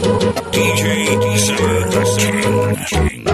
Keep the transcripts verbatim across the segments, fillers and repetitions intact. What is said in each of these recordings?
D J Zimmer, the King.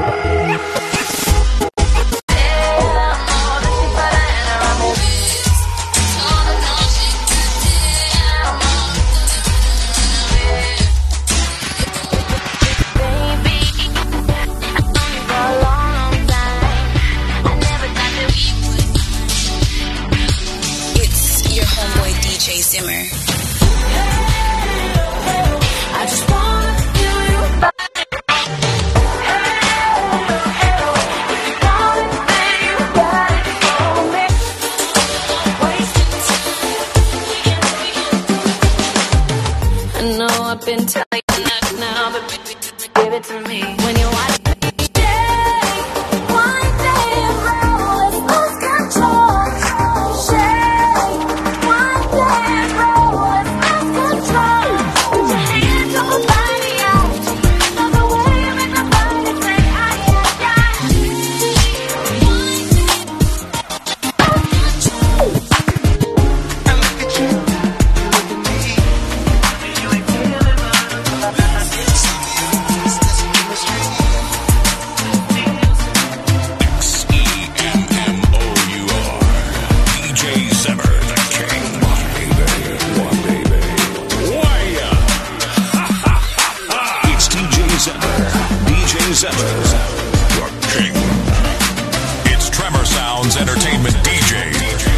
Been telling you that now, but give it to me when you watch. It's Tremor Sounds Entertainment D J.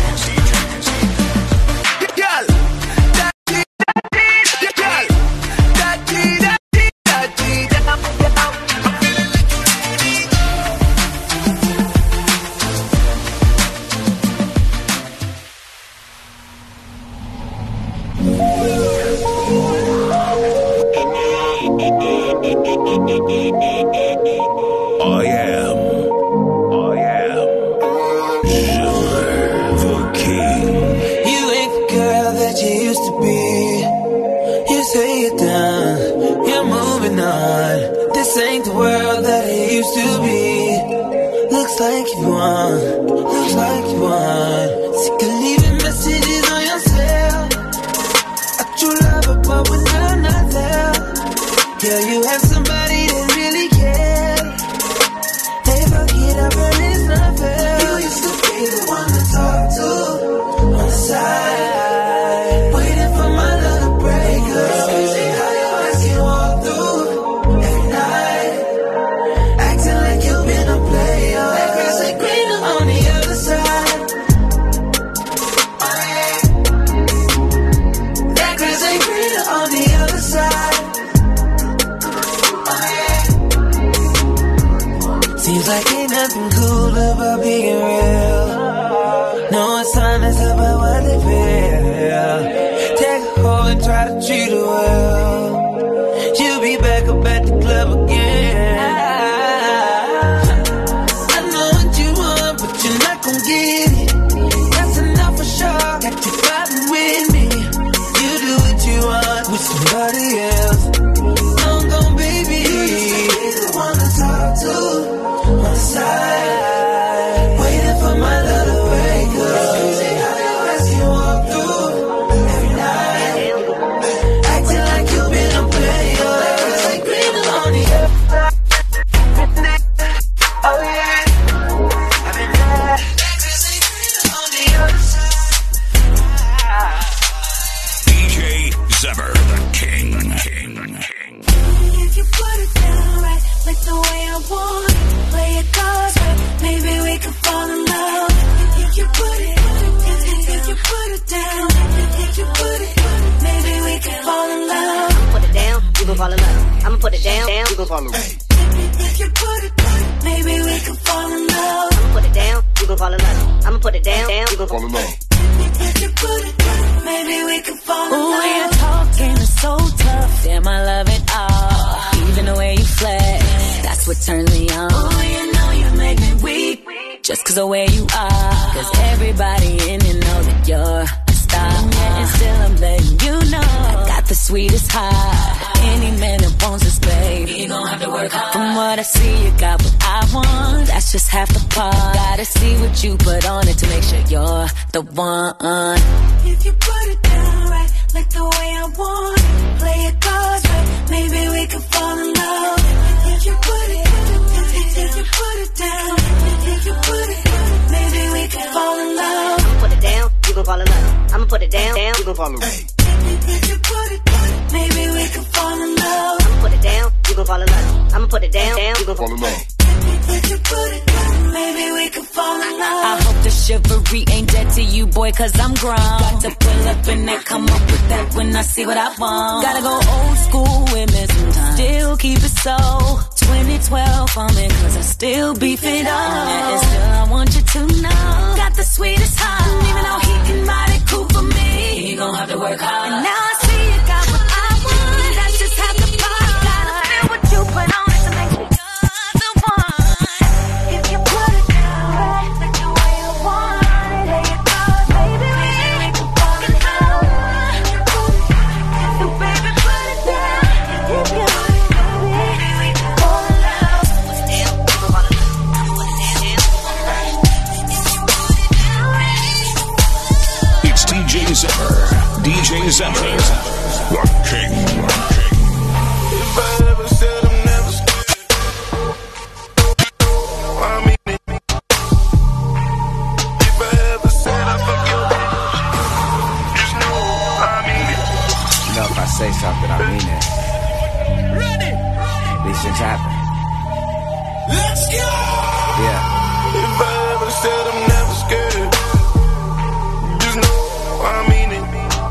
I am, I am Zimmer, the King. You ain't the girl that you used to be. You say you're done, you're moving on. This ain't the world that it used to be. Looks like you won, looks like you won. Sick of leaving messages on your cell. A true lover, but when I'm not there. Yeah, you have somebody that really cares. They fuck it up and it's not fair. You used to be the one to talk to on the side, waiting for my love to break up. See how your eyes can walk through every night, acting like you've been a player. That grass ain't greener on the other side. Oh yeah, that grass ain't greener on the other side. Seems like ain't nothing cool about being real. No assignments about what they feel. Take a hoe and try to treat her well. She'll be back up at the club again. I know what you want, but you're not gon' get it. That's enough for sure. Got you fighting with me. You do what you want with somebody else. Long gone, baby. You used to be the one to talk to on the side, waiting for my love to wake up. See how your eyes can walk through every night, acting like you've been a player. Like it's like greener on the other side. Oh yeah, I've been there. Like it's like greener on the other side. D J Zimmer, the King. King. King. If you put it down right, like the way I want, play it cards right, maybe we can fall in love. If you put it, if, if, if you put it down, if you put it, maybe we can fall in love. I'ma put it down, you gon' fall in love. I'ma put it down, down, you gon' fall in love. If, if you put it, maybe we can fall in love. I'ma put it down, you gon' fall in love. I'ma put it down, down, you gon' fall in love. If you put it, maybe we can fall in love. Ooh, your talking is so tough, damn I love it all. Even the way you flex, that's what turns me on. Oh, you know you make me weak, just cause the way you are. Cause everybody in it know that you're a star. Yeah, and still I'm letting you know I got the sweetest heart. Any man that wants this, babe, you gon' have to work hard. From what I see, you got what I want. That's just half the part. Gotta see what you put on it to make sure you're the one. If you put it down right, like the way I want, play it cards right, maybe put it down, down, you gon' fall in love. If you put it down, maybe we can fall in love. I'ma put it down, you gon' fall in love. I'ma put it down, down, you gon' fall in love. If you put it down, maybe we can fall in love. I hope the chivalry ain't dead to you, boy, cause I'm grown. Got to pull up and that, come up with that when I see what I want. Gotta go old school with me sometimes. Still keep it so twenty twelve for me, cause I still beef it up. And still I want you to know, got the sweetest heart. Even though he can mighty cool for me, he gon' have to work hard. And now I see you got what I want. That's just half the part. Gotta feel what you put on it to make me the one. If you put it down, right, like the way I want it, there you go, baby, we can fall in love. So baby, put it down. If you put it down, baby, we can fall in love. It's D J Zimmer. D J Zimmer. The King. If I ever said I'm never scared, I mean it. If I ever said I fuck your bitch, just know I mean it. You know, if I say something, I mean it. Ready. These things happen. Let's go. Yeah. If I ever said I'm never scared, just know I mean it.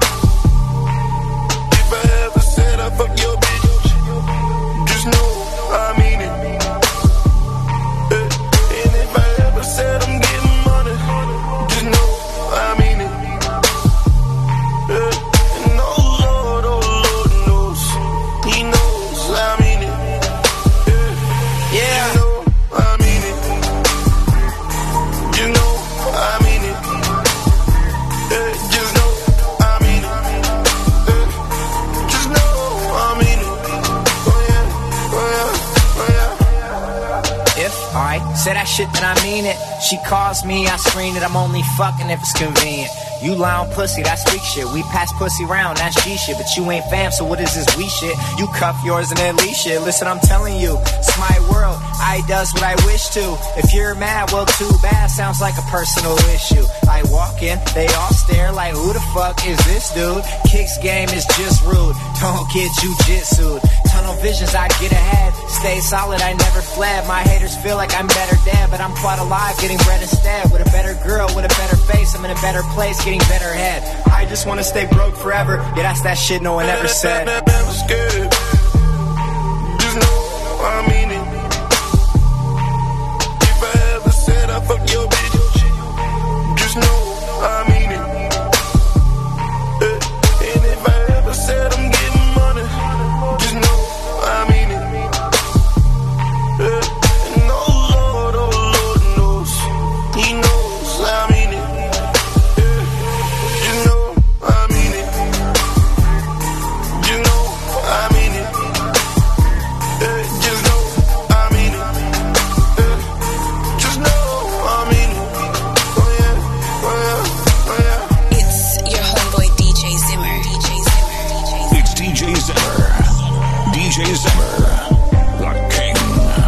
If I ever said I fuck your bitch, just know I mean it. Eh, And if I ever said I'm getting money, just know I mean it. Eh, And oh Lord, oh Lord knows, He knows I mean it. Eh, Yeah. You know I mean it. You know I mean it. Eh, Just know I mean it. Eh, Just know I mean it. Oh yeah, oh yeah, oh yeah. If I say that shit, then I mean it. She calls me, I screen it. I'm only fucking if it's convenient. You lie on pussy, that's weak shit. We pass pussy round, that's G shit. But you ain't fam, so what is this we shit? You cuff yours and then leash shit. Listen, I'm telling you, it's my world. I does what I wish to. If you're mad, well, too bad. Sounds like a personal issue. I walk in, they all stare like, who the fuck is this dude? Kicks game is just rude. Don't get jujitsu'd. Tunnel visions, I get ahead. Stay solid, I never fled. My haters feel like I'm better dead, but I'm quite alive, getting bread instead. With a better girl, with a better face, I'm in a better place, getting better head. I just wanna stay broke forever. Yeah, that's that shit no one ever said. Never scared. Just know I mean it. If I ever said I fuck your bitch, just know I mean it. Eh, And if I ever said I'm getting money, just know I mean it. Eh, And oh Lord, oh Lord knows, He knows I mean it. Eh, You know I mean it. You know I mean it. Eh, Just know I mean it. Eh, Just know I mean it. Oh yeah, oh yeah, oh yeah. It's your homeboy D J Zimmer. D J Zimmer. D J Zimmer. It's D J Zimmer. D J Zimmer. The King.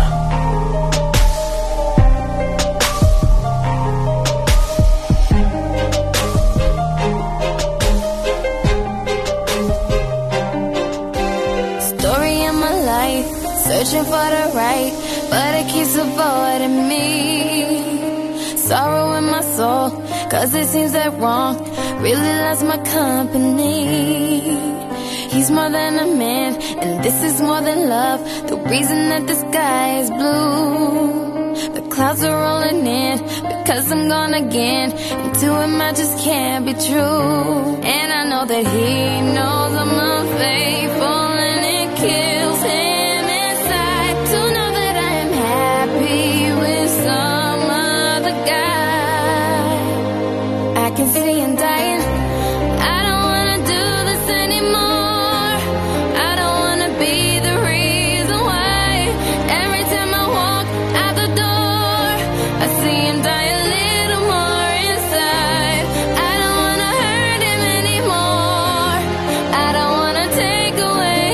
Story of my life, searching for the right, but it keeps avoiding me. Sorrow in my soul, cause it seems that wrong really loves my company. He's more than a man, and this is more than love. The reason that the sky is blue, the clouds are rolling in, because I'm gone again, and to him I just can't be true. And I know that he knows I'm unfaithful, and it kills him inside to know that I am happy with some other guy. I can see him dying. I don't wanna do this anymore. I don't wanna be the reason why. Every time I walk out the door, I see him die a little more inside. I don't wanna hurt him anymore. I don't wanna take away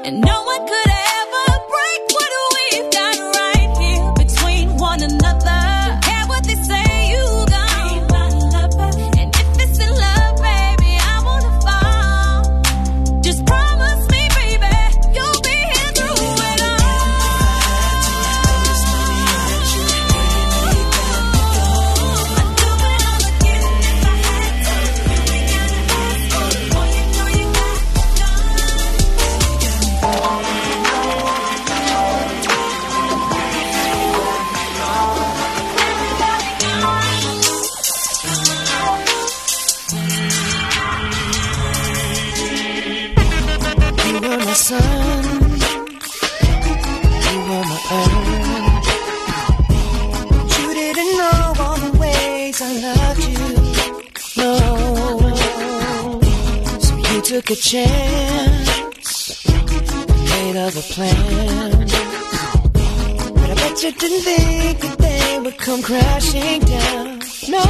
And no one could ever break what we've got right here between one another. Don't care what they say, you gon' be my lover. And if it's in love, baby, I wanna fall. Just promise me, baby, you'll be here through it all. You were my sun, you were my earth. You didn't know all the ways I loved you, no. So you took a chance, made other plans. But I bet you didn't think that they would come crashing down, no.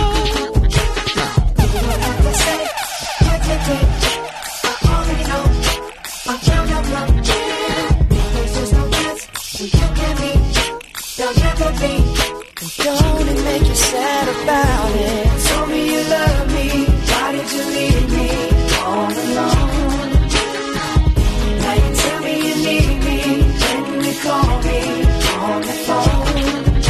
Don't it make you sad about it? Told me you love me, why did you leave me all alone? Now you tell me you need me, when you call me on the phone.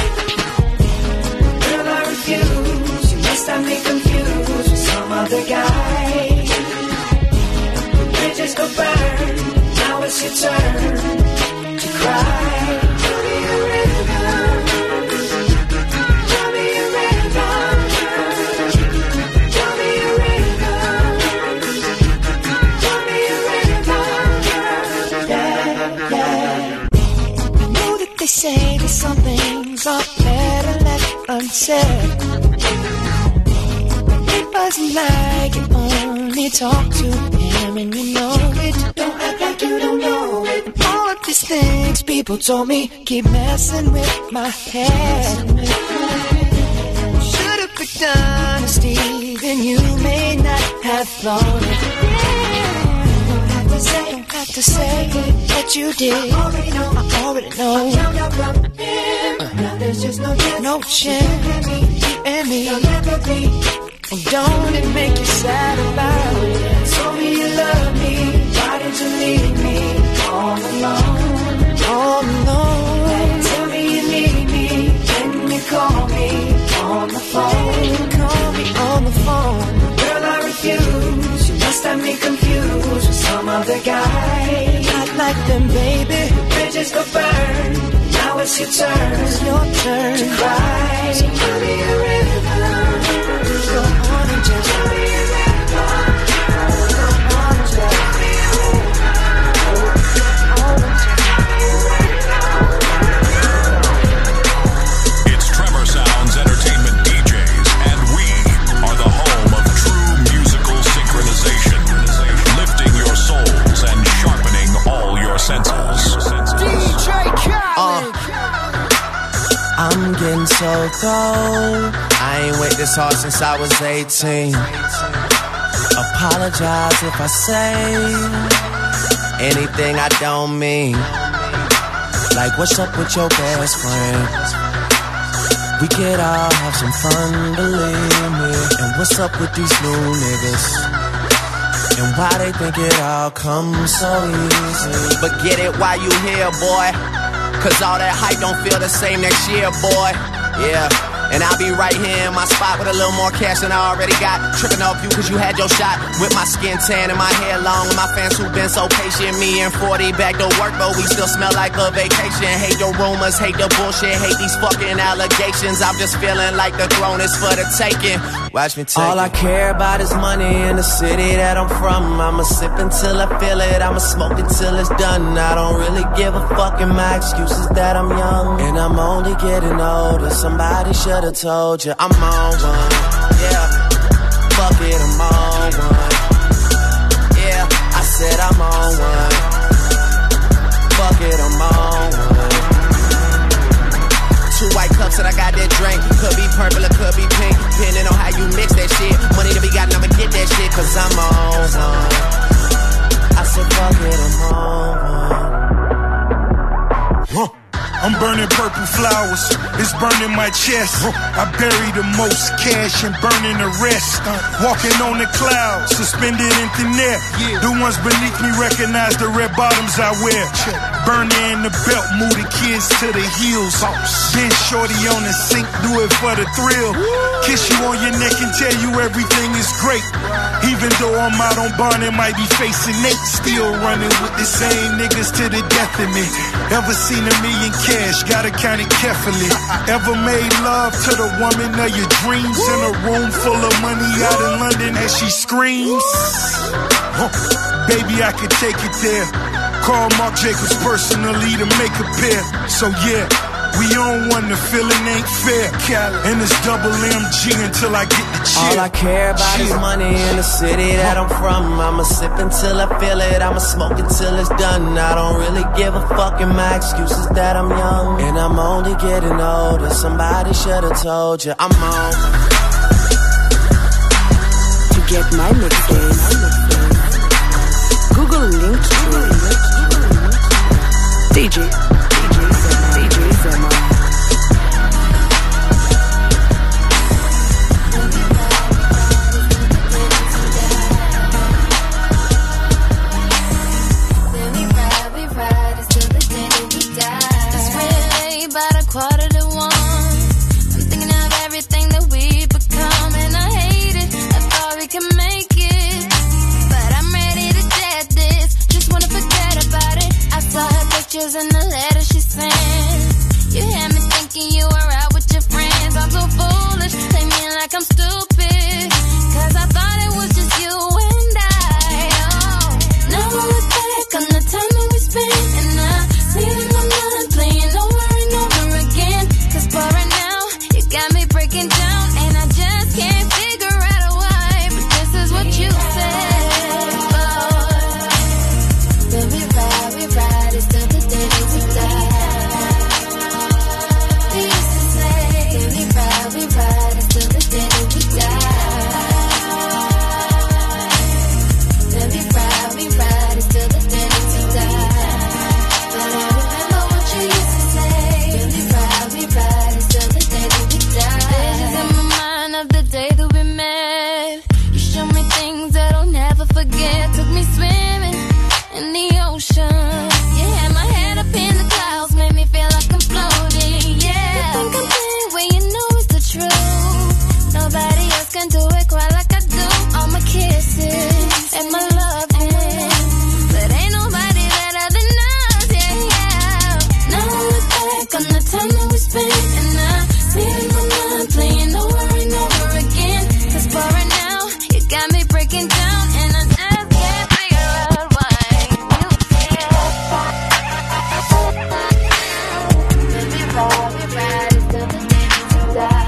Girl, I refuse, you must have me confused with some other guy. The bridges go burn, now it's your turn to cry. Tell me a river. They say that some things are better left unsaid. It wasn't like you only talk to him and you know it. Don't act like you don't know it. All of these things people told me keep messing with my head. Should've picked honesty, then you may not have thought it. Don't have to say what you did. I already know. I already know. Uh, now there's just no chance. No chance. You and me. And don't it make you sad about it? Told me you love me. Why did you leave me all alone? All alone. Tell me you need me. When you call me on the phone. Call me on the phone. Girl, I refuse. You must have me confused with some other guy. Not like them, baby. Bridges go burn. Now it's your turn. It's your turn to cry. So tell me a river. Go on and just tell me a river. Go on and just tell me a river. It's Tremor Sounds Entertainment D Js, and we are the home of true musical synchronization, lifting your souls and sharpening all your senses. D J Khaled. Uh, I'm getting so cold. I ain't wait this hard since I was eighteen. Apologize if I say anything I don't mean. Like, what's up with your best friend? We could all have some fun, believe me. And what's up with these new niggas? And why they think it all comes so easy? But get it while you here, boy. Cause all that hype don't feel the same next year, boy. Yeah. And I'll be right here in my spot with a little more cash than I already got. Tripping off you cause you had your shot. With my skin tan and my hair long. And my fans who've been so patient. Me and forty back to work, but we still smell like a vacation. Hate the rumors, hate the bullshit, hate these fucking allegations. I'm just feeling like the throne is for the taking. Watch me take All it. I care about is money in the city that I'm from. I'ma sip until I feel it, I'ma smoke it till it's done. I don't really give a fuck, and my excuse is that I'm young. And I'm only getting older, somebody should've told you I'm on one. Yeah, fuck it, I'm on one. Yeah, I said I'm on one. Fuck it, I'm on one. Two white cups and I got that drink. Could be purple or could be pink, depending on how you mix that shit. Money to be got, I'ma get that shit, cause I'm on one. I said fuck it, I'm on one. burning purple flowers, it's burning my chest. I bury the most cash and burning the rest. Walking on the clouds, suspended in thin air. The ones beneath me recognize the red bottoms I wear. Burning in the belt, move the kids to the heels. Then shorty on the sink, do it for the thrill. Kiss you on your neck and tell you everything is great. Even though I'm out on bond and might be facing Nate, still running with the same niggas to the death of me. Ever seen a million cash, gotta count it carefully. Ever made love to the woman of your dreams in a room full of money out in London as she screams? Huh. Baby, I could take it there. Call Marc Jacobs personally to make a pair. So yeah, we on one, the feeling ain't fair. And it's double M G until I get the cheer. All I care about is money in the city that I'm from. I'ma sip until I feel it, I'ma smoke until it's done. I don't really give a fuck, and my excuse is that I'm young and I'm only getting older. Somebody should've told you I'm on. To get my mixtape, Google link D J, D J, D J Zema. Quarter to one, I'm thinking of everything that we've become, and I hate it. I thought we could make it, but I'm ready to jet this. Just wanna forget about it. I saw her pictures in the letter she sent. You had me thinking you were out with your friends. I'm so foolish, play me like I'm stupid, cause I thought it was just you and I. Oh, now I look back on the time that we spent, and I see it in my mind playing over. Cause for right now, you got me breaking down, and I just can't figure out a why. But this is what you said, boy. Then we ride, we ride, it's till the day that we die. We used to say, then we ride, we ride, it's till the day that we die. Then we ride, we ride, it's till the day that we die. But I remember what you used to say. Then we ride, we ride, it's till the day that we die. Visions in my mind of the day that we met. You showed me things that I'll never forget. Took me swimming in the ocean. You had my head up in the clouds, made me feel like I'm floating. Yeah, you think I'm playing when you know it's the truth. Nobody else can do it quite like I do. All my kisses and my loving, but ain't nobody better than us. Yeah, yeah. Now I look back on the time that we spent, and I see it in my mind playing over and over again. Cause for right now, you got me breaking down, and I just can't figure out why you feel. Baby, ride, we ride, it's till the day that we die.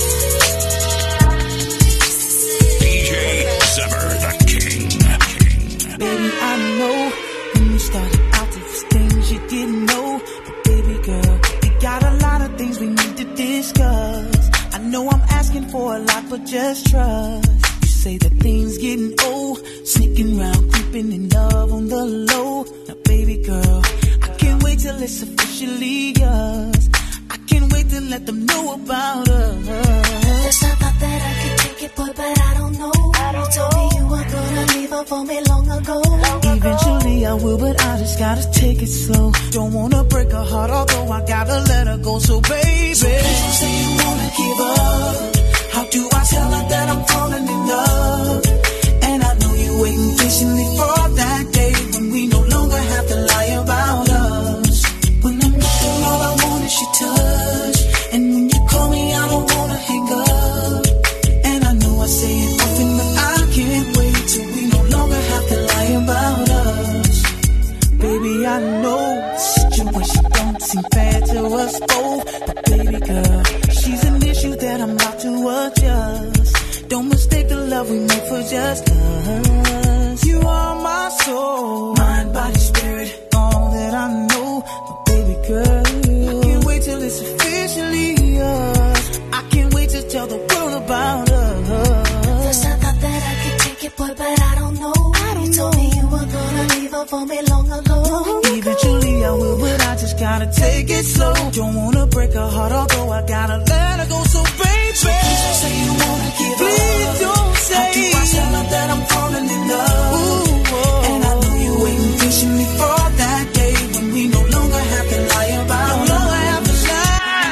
D J Zimmer, the king. Baby, I know when you started out, there was things you didn't know. But baby girl, we got a lot of things we need to discuss. I know I'm asking for a lot, but just trust. You say that things getting old, sneaking around, creeping in love on the low. Now baby girl, I can't wait till it's officially yours. I can't wait to let them know about us. First I thought that I could take it, boy, but I don't know. You told me you were gonna leave her for me long ago. Eventually I will, but I just gotta take it slow. Don't wanna break her heart, although I gotta let her go. So baby, so please don't say you wanna give up. How do I tell her that I'm falling in love? And I know you're waiting patiently for that day when we no longer have to lie about us. When I'm looking, all I want is your touch, and when you call me, I don't wanna hang up. And I know I say it often, but I can't wait till we no longer have to lie about us. Baby, I know the situation don't seem fair to us both, but baby girl, she's an issue that I'm about to adjust. Don't mistake the love we make for just us. You are my soul, mind, body, spirit, all that I know. But baby girl, I can't wait till it's officially yours. I can't wait to tell the world about us. First I thought that I could take it, boy, but I don't know. I don't you told know. me you were gonna leave her for me long ago. Eventually I will, but I just gotta take it slow. Don't wanna break her heart, although I gotta let her go. So baby, so please don't say you wanna give please up. Please don't say. How do I tell her that I'm falling in love? Ooh, oh. And I know you waiting patiently for that day when we no longer have to lie about. No longer have to lie.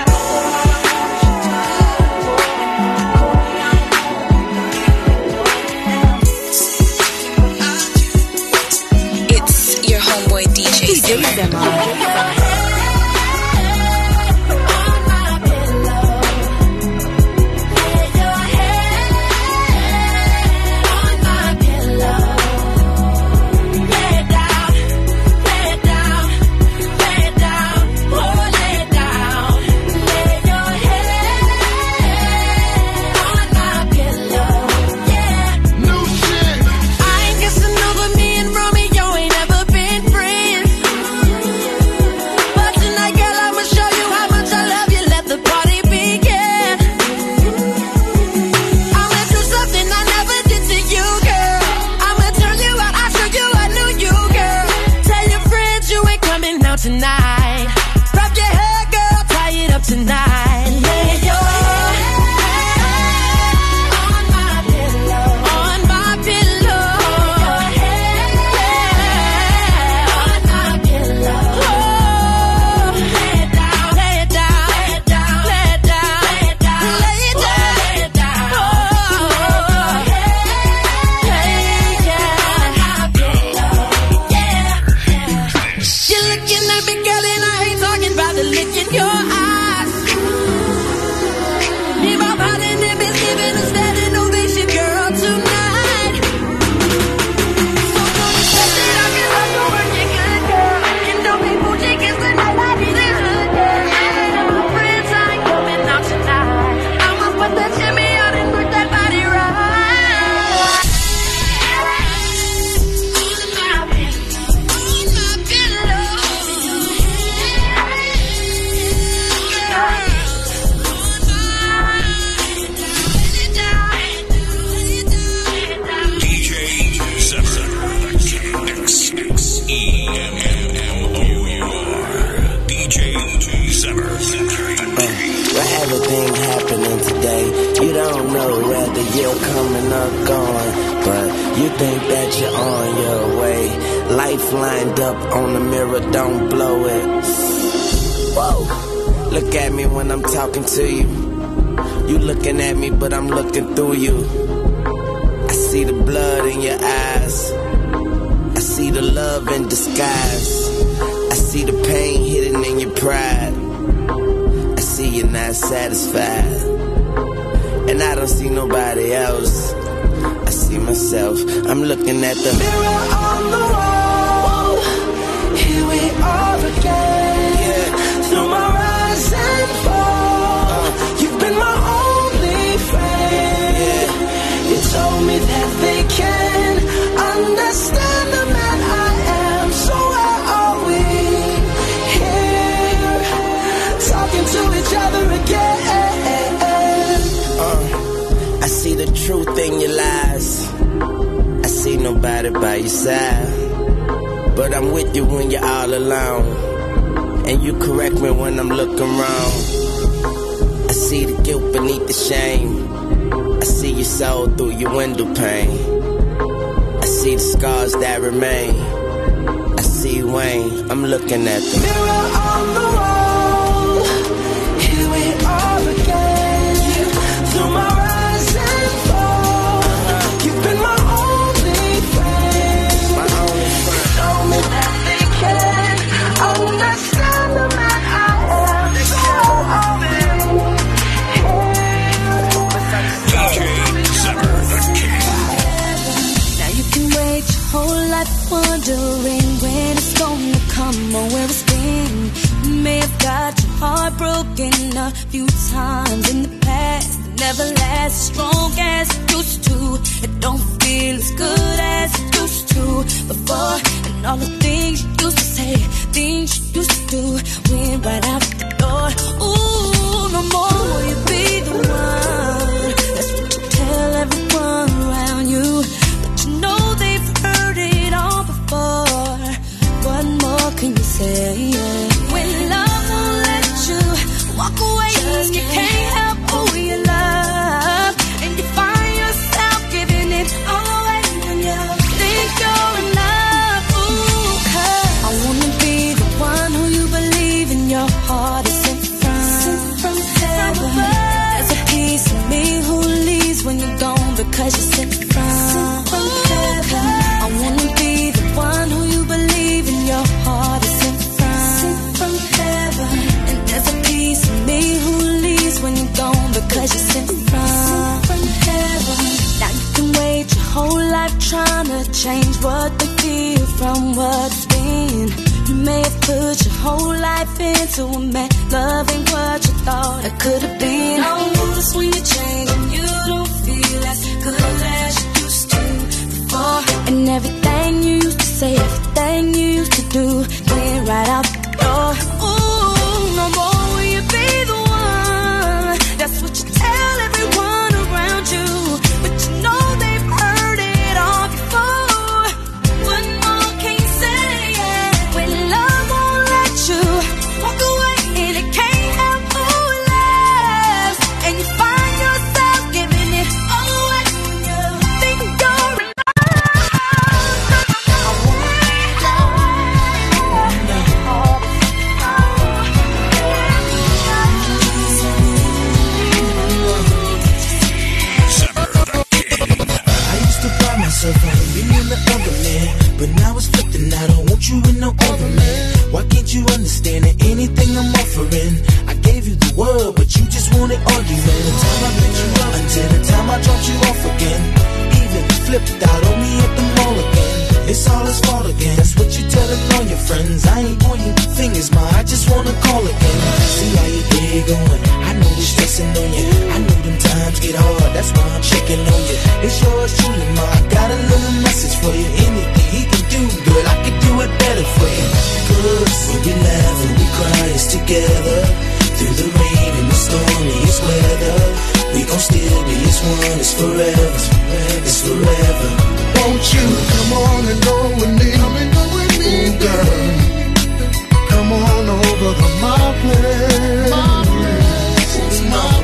It's your homeboy D J Zimmer. Tonight, wrap your hair, girl, tie it up tonight. Lay your head on my pillow, on my pillow. Lay your head on my pillow. Oh, lay it down, lay it down, lay it down, lay it down, lay it down, lay it down, lay it down. Oh, lay it on my pillow, yeah. You're looking at me, girl, and I ain't talking about the look in your eyes. Leave my body and it's giving a standing ovation, girl, tonight. So don't expect that I can have to work you good, girl. You know me, bougie, 'cause tonight I need it hood, girl. And my friends, I ain't coming out tonight. I'ma put that shimmy on and work that body right. Everything happening today, you don't know whether you're coming or going, but you think that you're on your way. Life lined up on the mirror, don't blow it. Whoa. Look at me when I'm talking to you. You looking at me, but I'm looking through you. I see the blood in your eyes. I see the love in disguise. I see the pain hidden in your pride. See you're not satisfied, and I don't see nobody else. I see myself. I'm looking at the mirror on the wall. Here we are again. Yeah. Through my rise and fall, uh, you've been my only friend. Yeah. You told me that they can understand the man I am. So where are we? Here, talking to each other again. Uh, I see the truth in your lies. I see nobody by your side, but I'm with you when you're all alone, and you correct me when I'm looking wrong. I see the guilt beneath the shame. I see your soul through your window pane. I see the scars that remain. I see Wayne. I'm looking at the mirror on the wall. Here we are again. Through my rise and fall, you've been my only friend. My only friend. Told me that they can understand the man I am. So are we D J Zimmer, the king. Now you can wait your whole life wondering when it's gonna come or where it's been. You may have got your heart broken a few times in the past. It never lasts as strong as it used to. It don't feel as good as it used to before. And all the things you used to say, things you used to do, went right out the door. Ooh, no more will you be the one. That's what you tell everyone around you. But you know they've heard it all before. What more can you say? When love won't let you walk away, just you can't help who you love, and you find yourself giving it all away when you think you're enough. Ooh, 'cause I wanna be the one who you believe in your heart is sent from, sent from heaven. There's a piece of me who leaves when you're gone because you're sent from, sent from heaven. I wanna be the one who you believe in your heart is sent from, sent from heaven. And there's a piece of me who leaves when you're gone because you're sent from, sent from heaven. Now you can wait your whole life trying to change what they feel from what's been. You may have put your whole life into a man, loving what you thought it could have been. Oh, notice when you change and you don't feel as good as you used to before. And everything you used to say, everything you used to do, went right out the door. Ooh, no more will you be the one. That's what you tell everyone around you, but you know they've heard it all before. What more can you say? When love won't let you walk away and it can't help who it loves, and you find yourself giving it all away when you think you're in I used to pride myself on being the other man, but now it's flipping. I don't want you in no other man. Why can't you understand that anything I'm offering? I gave you the world, but you just wanted argument. The time I picked you up until the time I dropped you off again. Even flipped out on me at the mall again. It's all his fault again. That's what you telling all your friends. I ain't pointing fingers, ma. I just wanna call again. See how your day going. I know you're stressing on you. I know them times get hard. That's why I'm checking on you. It's yours truly, ma. I got a little message for you. Anything he can do, girl, I can do it better for you. Cause when we laugh and we cry, it's together. Through the rain and the stormiest weather, we gon' still be as one. It's forever. It's forever. Won't you come on and go with me? Come and go with me, ooh, girl. Come on over to my place. My place. It's my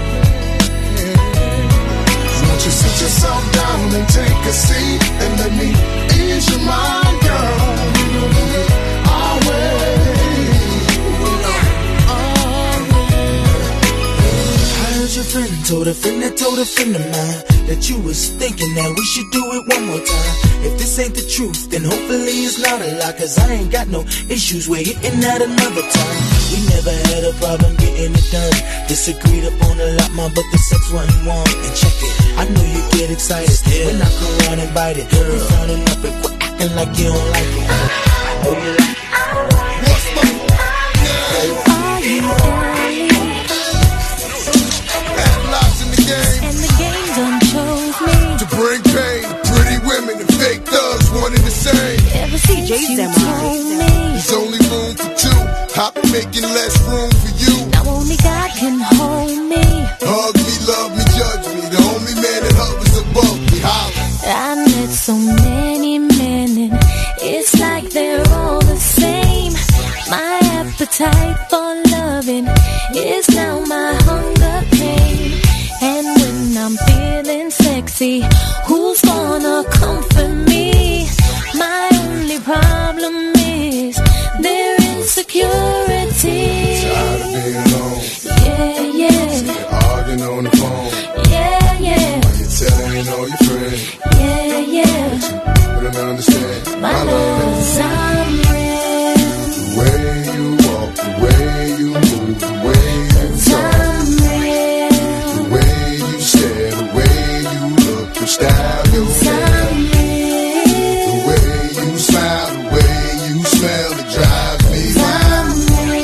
place. Won't you sit yourself down and take a seat and let me ease your mind, girl? Our way. Your friend told a friend that told a friend of mine that you was thinking that we should do it one more time. If this ain't the truth, then hopefully it's not a lie, cause I ain't got no issues with hitting that another time. We never had a problem getting it done. Disagreed upon a lot, ma, but the sex wasn't one. And check it, I know you get excited when I come around and bite it. We're frowning up and quit acting like you don't like it. I know you like it. What's my and the game done chose me to bring pain, pretty women and fake thugs, one and the same. Ever since you told me there's only room for two, I've been making less room for you. Now only God can hold me. Hug me, love me, judge me. The only man that hovers above me. Holler. I met so many men and it's like they're all the same. My appetite for loving is now my hunger pain. And when I'm feeling sexy, who's gonna comfort me? My only problem is their insecurity. Tired of being alone. Yeah, yeah. Arguing on the phone. Yeah, yeah. Why you telling all your friends? Yeah, yeah. But I don't understand. My, My love is I'm real. The way you walk, the way you move, the way you talk. Style, your hair, the way you smile, the way you smell, it drives me wild.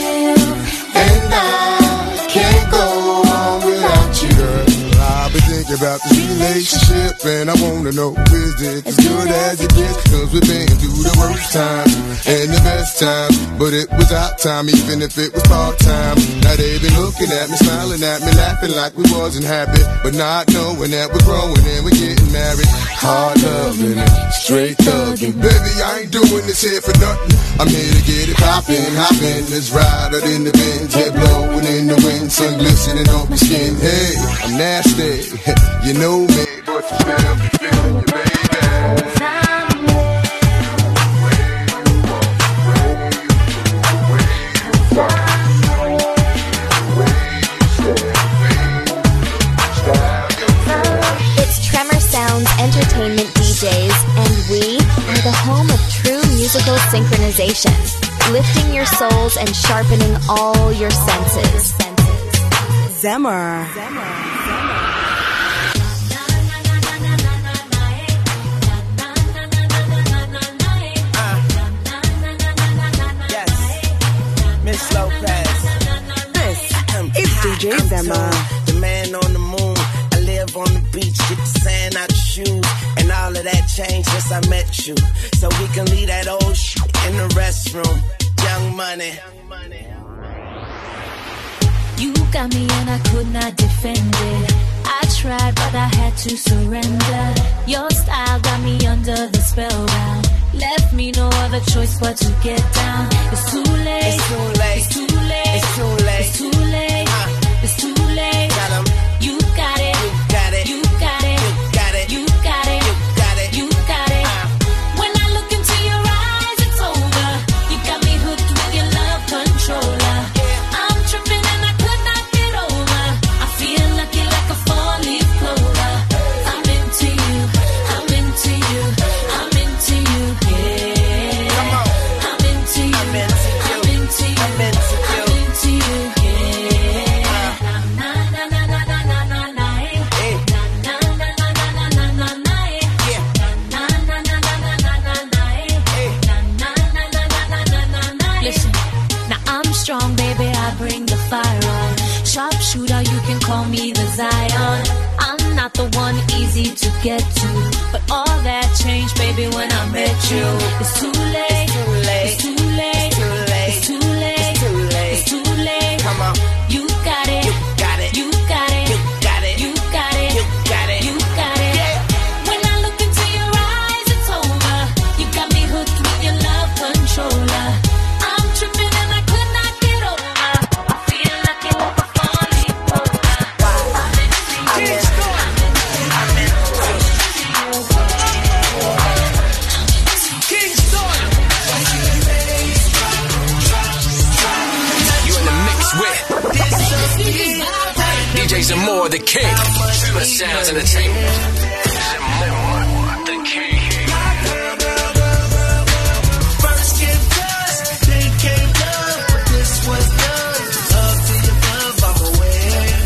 And I can't go on without you, girl. I've been thinking about this relationship, and I wanna know, is it as good as it gets? Cause we've been through the worst times and the best times, but it was our time, even if it was part-time. Now they been looking at me, smiling at me, laughing like we wasn't happy, but not knowing that we're growing and we're getting married. Hard loving and straight thugging. Baby, I ain't doing this here for nothing. I'm here to get it poppin', hoppin'. Let's ride out in the Benz, head blowing in the wind, sun glistening off my skin. Hey, I'm nasty, you know me, but you feel me, feeling you, baby. Entertainment D Js, and we are the home of true musical synchronization, lifting your souls and sharpening all your senses. Zemmer. Miss Lopez. It's D J Zemmer. The man on the moon. I live on the beach, get the sand out your shoes, and all of that changed since I met you. So we can leave that old shit in the restroom. Young Money. You got me and I could not defend it. I tried but I had to surrender. Your style got me under the spellbound. Left me no other choice but to get down. It's too late. It's too late. It's too late. It's too late. It's too late. Uh, it's too late. Got 'em. You got it. You got it. You got it. You got it. You got it. You got it. You got it. Uh. When I look into your eyes, it's over. You got me hooked with your love controller. I'm tripping and I could not get over. I feel lucky like a four-leaf clover. I'm into you. I'm into you. I'm into you. Yeah. Come on. I'm into you. I'm into you. I'm into you. I'm into you. I'm into you. Yeah. Na na na na na na na na. Hey. Na na na na na na na na na. Yeah. Na na na na na na na na. Hey. Na na na na na na na na. Listen, now I'm strong, baby. I bring the fire on. Sharpshooter, you can call me the Zion. I'm not the one easy to get to, but all that changed, baby, when I met you. It's too late. It's too late. It's too late. It's too late. It's too late. It's too late. It's too late. Come on. You got it. You got it. You got it. You got it. You got it. You got it. You got it. Yeah. When I look into your eyes, it's over. You got me hooked with your love controller. I'm tripping and I could not get over. I feel like it was a four-leaf clover. I'm into you. I'm into you. I'm into You in the mix with D J Zamore, the king. Summer Sounds Entertainment. Zamore, the king. First get dust, then came love, but this was done. Love to your love, I'm aware.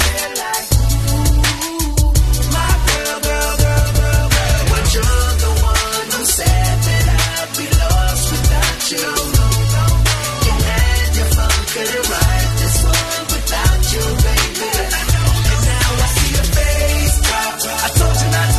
My girl, girl, girl, girl, girl, but you're the one who said that I'd be lost without you. You had your fun, couldn't write this one without you, baby. And now I see your face drop. I told you not to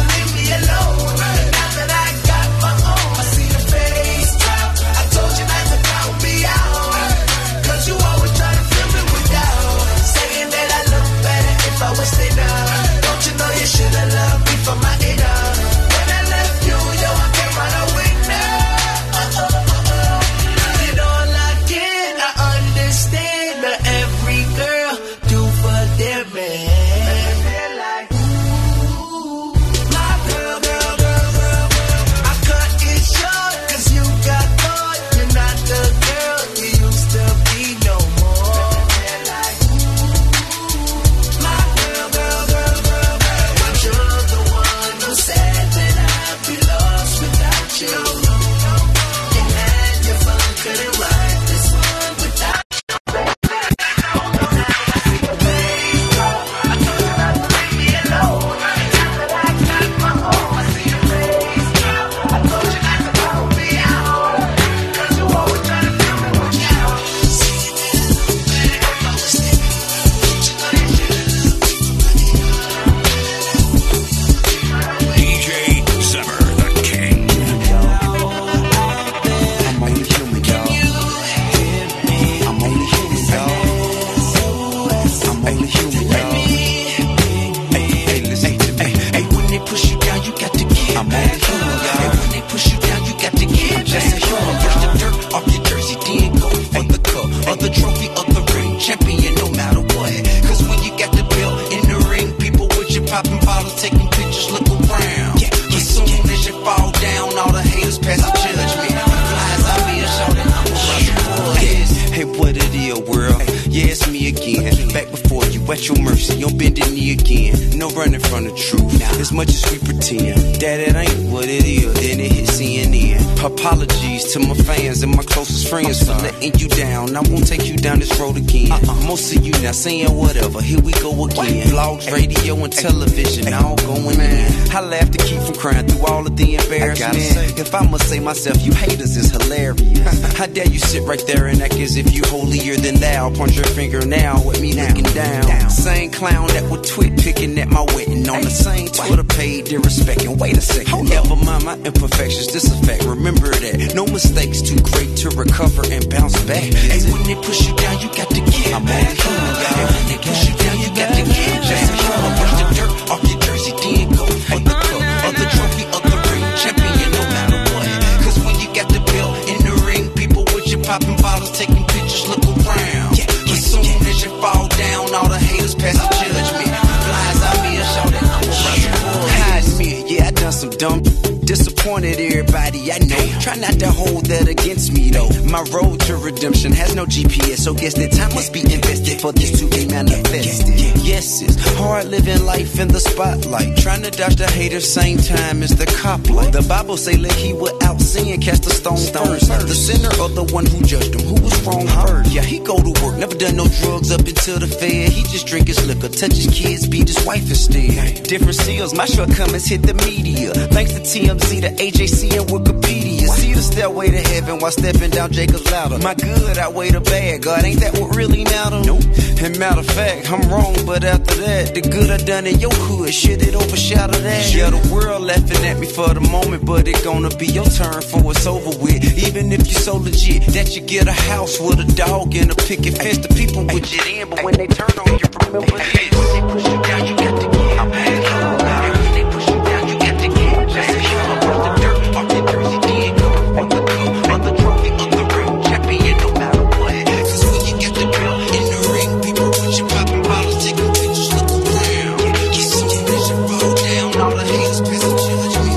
at your mercy, on bended knee again. No running from the truth, as much as we pretend that it ain't what it is, then it hit C N N. Apologies to my fans and my closest friends for letting you down. I won't take you down this road again. Uh-uh. Most of you now saying whatever, here we go again. Vlogs, radio, and television, all going in. I laugh to keep from crying through all of the embarrassment. I if I must say myself, you haters is hilarious. How dare you sit right there and act as if you holier than thou? Point your finger now with me looking down. down. Same clown that would twit picking at my wedding on the same Twitter page, disrespecting. Wait a second, never mind my imperfections. This a fact. Remember that no mistakes too great to recover and bounce back. And when they push you down, you got to get I'm back. And when they push you down, you got to get back. Brush the dirt off your jersey, then go for the cup, or the trophy, or the ring, champion, no matter what. Cause when you got the belt in the ring, people with you popping bottles, taking pictures, look around. As soon as you fall down, all the haters pass the judgment. Flies out me and show that I'm a rush. I admit, yeah, I done some dumb. Disappointed everybody I know. Try not to hold that against me though. My road to redemption has no G P S, so guess that time must be invested for this to be manifested. Yes, it's hard living life in the spotlight, trying to dodge the haters same time as the cop light. The Bible say let he without sin cast a stone first. The sinner or the one who judged him, who was wrong first. Yeah, he go to work, never done no drugs up until the fed. He just drink his liquor, touch his kids, beat his wife instead. Different seals, my shortcomings hit the media. Thanks to T M Z, the A J C, and Wikipedia. See the stairway to heaven while stepping down Jacob's ladder. My good outweigh the bad, God, ain't that what really matter? Nope. And matter of fact, I'm wrong, but after that, the good I done in your hood, shit, it overshadow that. Yeah, the world laughing at me for the moment, but it gonna be your turn for it's over with. Even if you so legit that you get a house with a dog and a picket fence, the people would get in, but when they turn on you, remember this. When they push you down, you got to get I'm back. When they push you down, you got to get back. Brush the dirt off your jersey, then go for the cup, or the trophy, or the ring, champion, no matter what. Cause when you get the belt in the ring, people want you popping bottles, taking pictures, look around. You see your vision roll down, all the haters pass the judgment.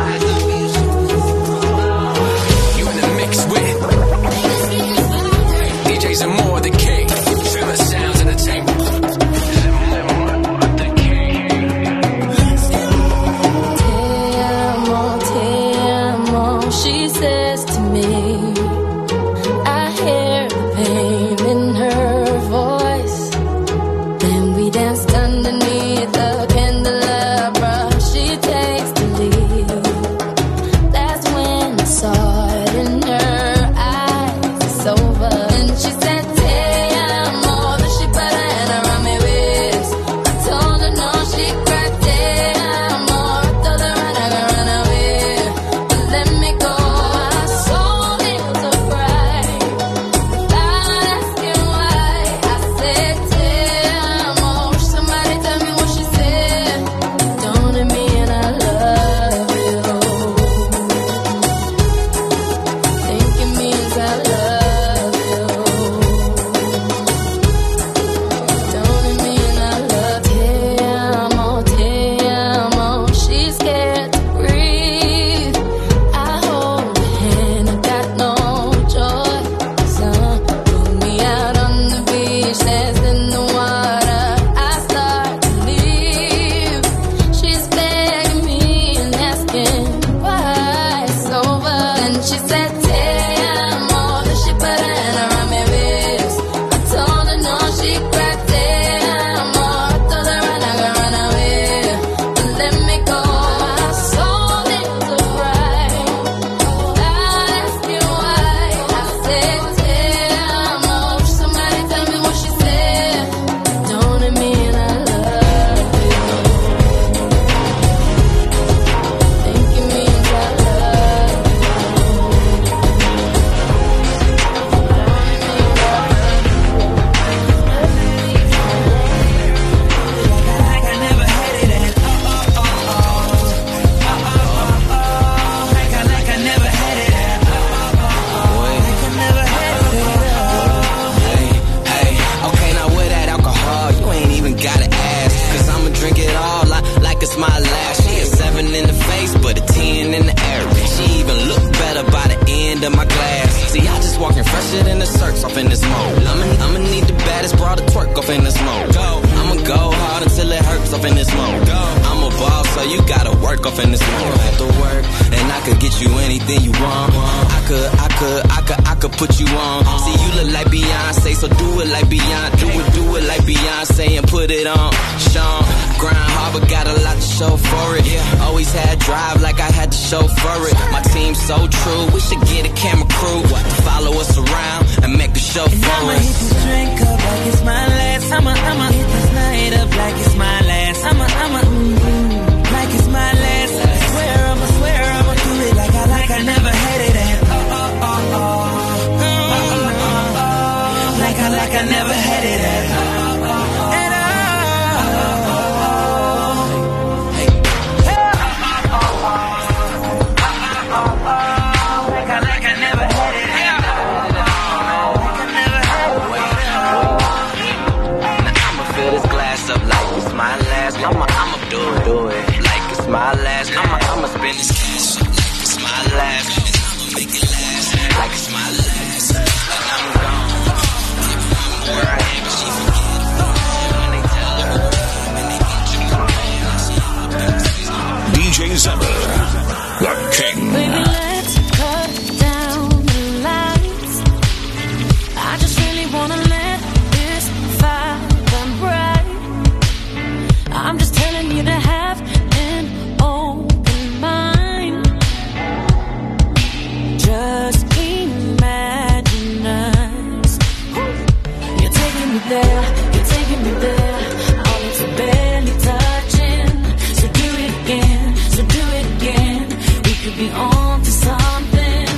You in the mix with D Js and more, the king. Feel the sounds entertainment. She says to me, I hear the pain in her voice. Then we danced underneath the candelabra. She takes the lead. That's when I saw it in her eyes. It's over. And she said, Te amo. Then she put her hand around my waist. I told her no, she cried, Te amo. I told her run, I gotta run away. But let me go. Fresher than the search off in this mode. I'ma, I'ma need the baddest broad to twerk off in this mode. Go. I'm off in this morning after work, and I could get you anything you want. I could, I could, I could, I could put you on. See, you look like Beyonce, so do it like Beyonce. Do it, do it like Beyonce and put it on. Sean, grind hard, but got a lot to show for it. Always had drive like I had to show for it. My team's so true, we should get a camera crew to follow us around and make a show and for I'ma us. hit this drink up like it's my last. I'ma, I'ma hit this night up like it's my last. I'ma, I'ma, mm-hmm, like it's my last. I swear, I'ma swear, I'ma do it like I, like I never had it at. Oh, oh, oh, oh, oh, oh, oh. Like I, like I never had it at. Oh, oh, oh, at all. Like I, like I never had it at. My last, I'ma, I'ma do it, do it like it's my last. I'ma, I'ma spend this cash up like it's my last, and I'ma make it last like it's my last. And I'm gone, where I am, but she forget. When they tell her, when they get you, D J Zemmer, the king. Baby, let's cut down the lights. I just really wanna let this fire burn bright. I'm just telling you to have an open mind. Just imagine us. You're taking me there, you're taking me there. All it's barely touching. So do it again, so do it again. We could be on to something.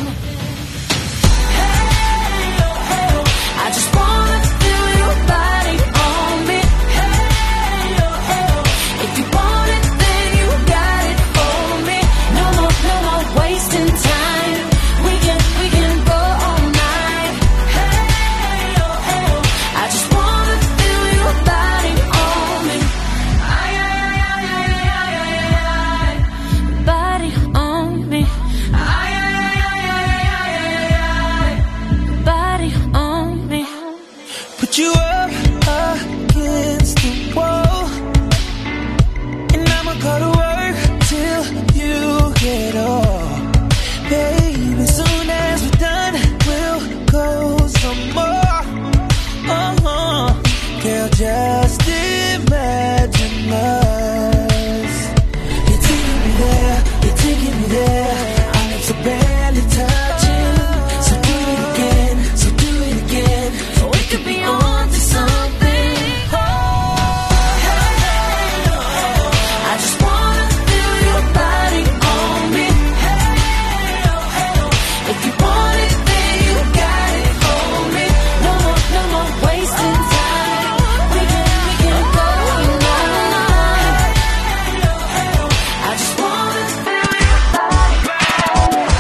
Hey, oh, hey, oh. I just wanna feel your body on me. Hey, oh, hey, oh. If you want it, then you got it for me. No more, no more wasting time. We can, we can go all night. Hey, oh, hey, oh. I just wanna feel your body on me. Ay, ay, ay, ay, ay, ay, ay. Body on me. Ay, ay, ay, ay, ay, ay, ay. Body on me. Put you up against the wall, and I'ma go to work till you get off. Baby, soon as we're done, we'll go some more. Uh-huh. Girl, just imagine us. You're taking me there, you're taking me there. Our lips are barely touching. So do it again, so do it again. So we could be on to something. Oh, hey, oh, oh. I just wanna feel your body on me. Hey, oh, hey, oh. If you want it, then you got it for me. No more, no more wasting time. We can, we can go all night. Hey, oh, hey, oh. I just wanna feel your body on me.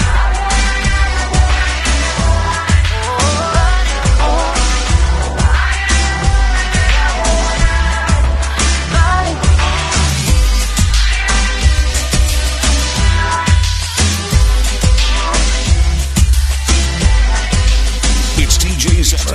It's D J Zemmer.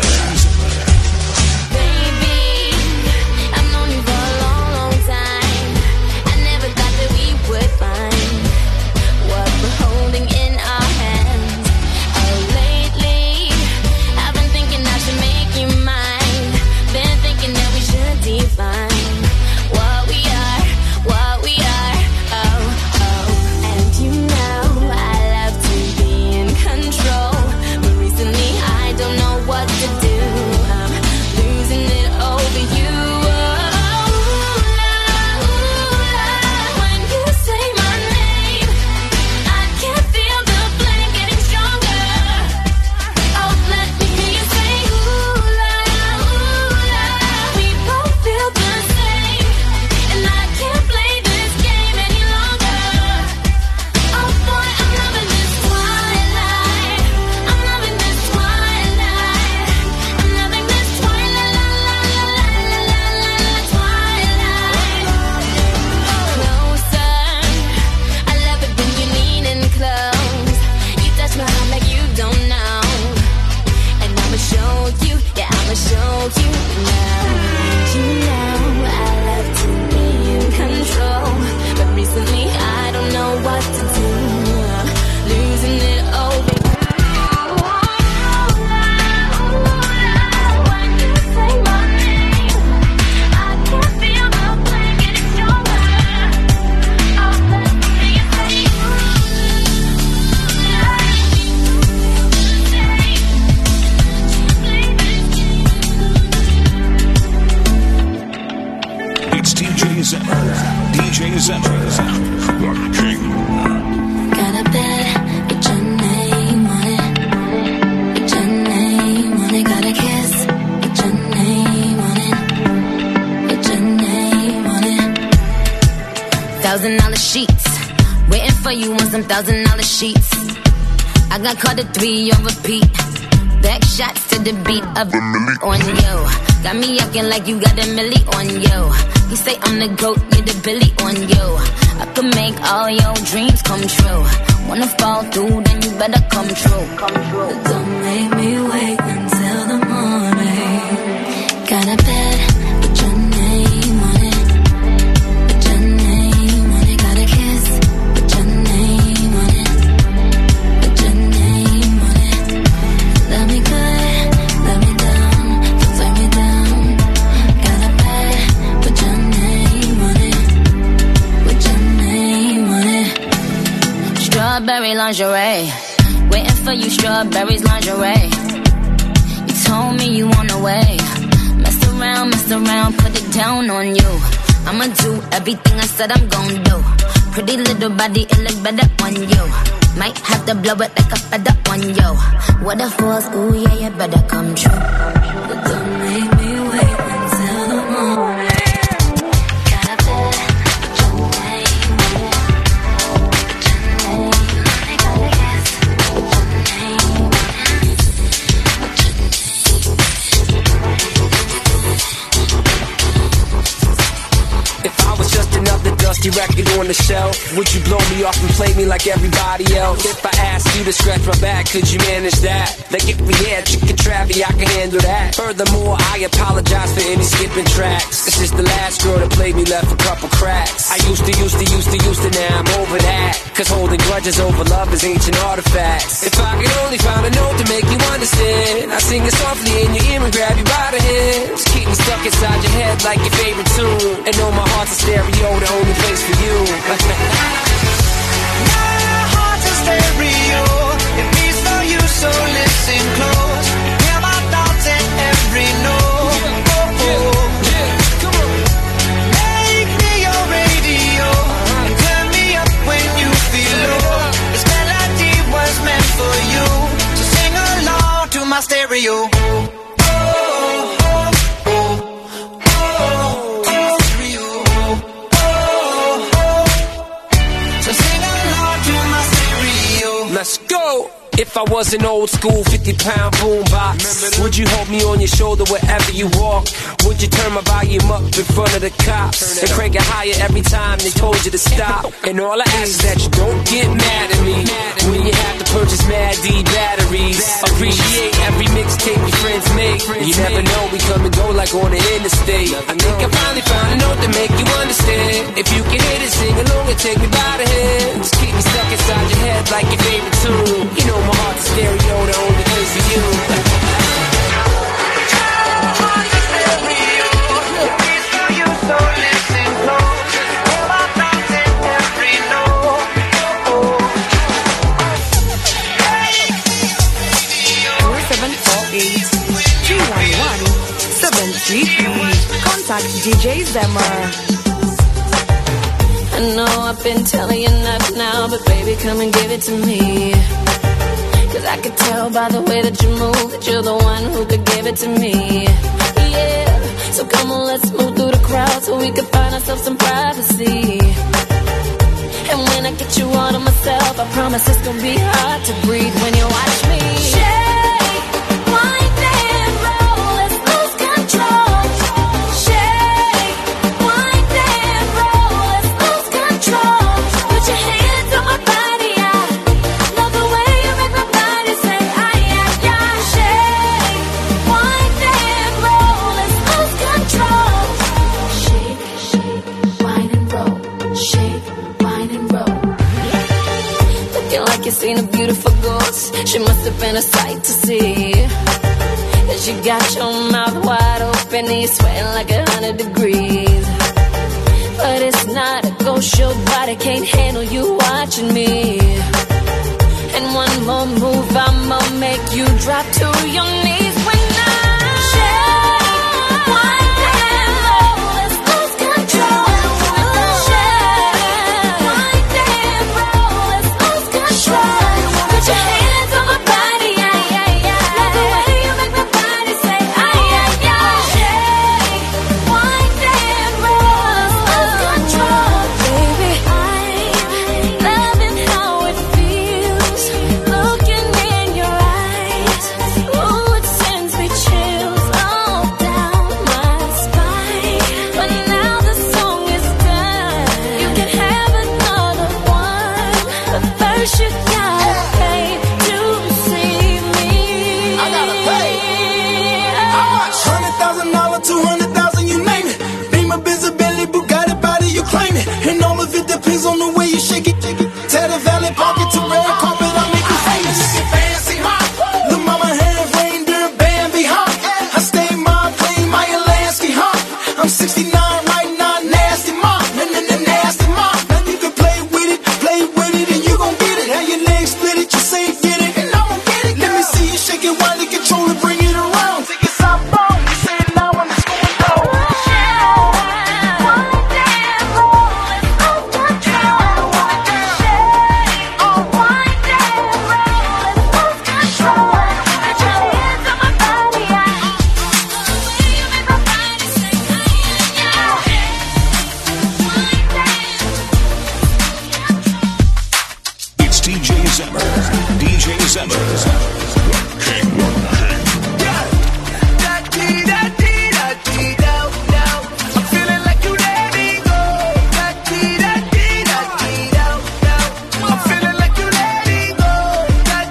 Baby, I've known you for a long, long time. I never thought that we would find what we're holding in our hands. Oh, lately, I've been thinking I should make you mine. Been thinking that we should define what we are, what we are. Oh, oh. And you know I love to be in control, but recently I don't know what to do. I'm Zimmer. D J Zimmer. The King. Got a bed, get your name on it. Get your name on it. Got a kiss, get your name on it. Get your name on it. Thousand dollar sheets, waiting for you on some thousand dollar sheets. I got caught at three on repeat. Back shots to the beat of the milli on you. Got me acting like you got a milli on you. You say I'm the goat, you're the Billy on you. I could make all your dreams come true. Wanna fall through, then you better come true. Come true. Don't make me wait until the morning. Got a bed, put your name on it. Put your name on it. Got a kiss, put your name on it. Put your name on it. Love me good, love me down, turn me down. Got a bed, put your name on it. Put your name on it. Strawberry lingerie, waiting for you, strawberries lingerie. You told me you on the way. Mess around, mess around, put it down on you. I'ma do everything I said I'm gon' do. Pretty little body, it look better on you. Might have to blow it like a feather on you. What if was, ooh yeah, you better come true. But don't make me wait until the morning. Got a bed, put your name on it. Put your name on it. Got a kiss, put your name on it. If I was just another dusty record on the shelf, would you blow me off and play me like everybody else? If I asked you to scratch my back, could you manage that? Like if we had chicken travy, I can handle that. Furthermore, I apologize for any skipping tracks. This is the last girl that played me, left a couple cracks. I used to, used to, used to, used to, now I'm over that. Cause holding grudges over love is ancient artifacts. If I could only find a note to make you understand, I sing it softly in your ear and grab you by the hand. Just keep me stuck inside your head like your favorite tune. And know my heart's a stereo, the only place for you. My heart's a stereo, it beats for you, so listen close. Hear my thoughts in every note. Oh, oh. Come on. Make me your radio, and turn me up when you feel low. This melody was meant for you, so sing along to my stereo. Let's go! If I was an old school fifty pound boombox, would you hold me on your shoulder wherever you walk? Would you turn my volume up in front of the cops and crank it higher every time they told you to stop? And all I ask is that you don't get mad at me when you have to purchase Mad D batteries. Appreciate every mixtape your friends make. You never know, we come and go like on the interstate. I think I finally found a note to make you understand. If you can hit it, sing along and take me by the hand. Just keep me stuck inside your head like your favorite tune. You know my heart's a stereo, the only place for you. Contact D J Zimmer. I know I've been telling you enough now, but baby, come and give it to me. Cause I could tell by the way that you move that you're the one who could give it to me. Yeah, so come on, let's move through the crowd so we can find ourselves some privacy. And when I get you all to myself, I promise it's gonna be hard to breathe when you watch me. Shake, wind and roll, let's lose control. Shake, wind and roll, let's lose control. Put your hands on my body, I love the way you make my body say, aye, aye, aye. Shake, wind and roll, let's lose control. Shake, shake, wind and roll. Shake, wind and roll. Looking like you seen a beautiful ghost. She must have been a sight to see. Cause you got your mouth wide open and you're sweating like a hundred degrees. But it's not a ghost, your body can't handle you watching me. And one more move, I'ma make you drop to your knees when I shake, wind and roll, let's lose control. dollar, two hundred thousand, you name it. Beamer, Benz, a Bentley, Bugatti, body, you claim it. And all of it depends on the way you shake it. Tell the Valley Park it to red carpet, I'll make you famous. Fancy, huh? The mama have reindeer, Bambi, huh? I stay my plane, my Alaska, huh? I'm sixty-nine right now, nasty, mom. Nasty, mom. Now you can play with it, play with it, and you gon' get it. How your legs split it, you say get it, and I won't get it. Let me see you shake it while you control it, bring it around. Take it southbound, you say it now when it's going down. It's D J Zemmer. D J Zemmer. King. I'm feeling like you let me go. I'm feeling like you let me go. I'm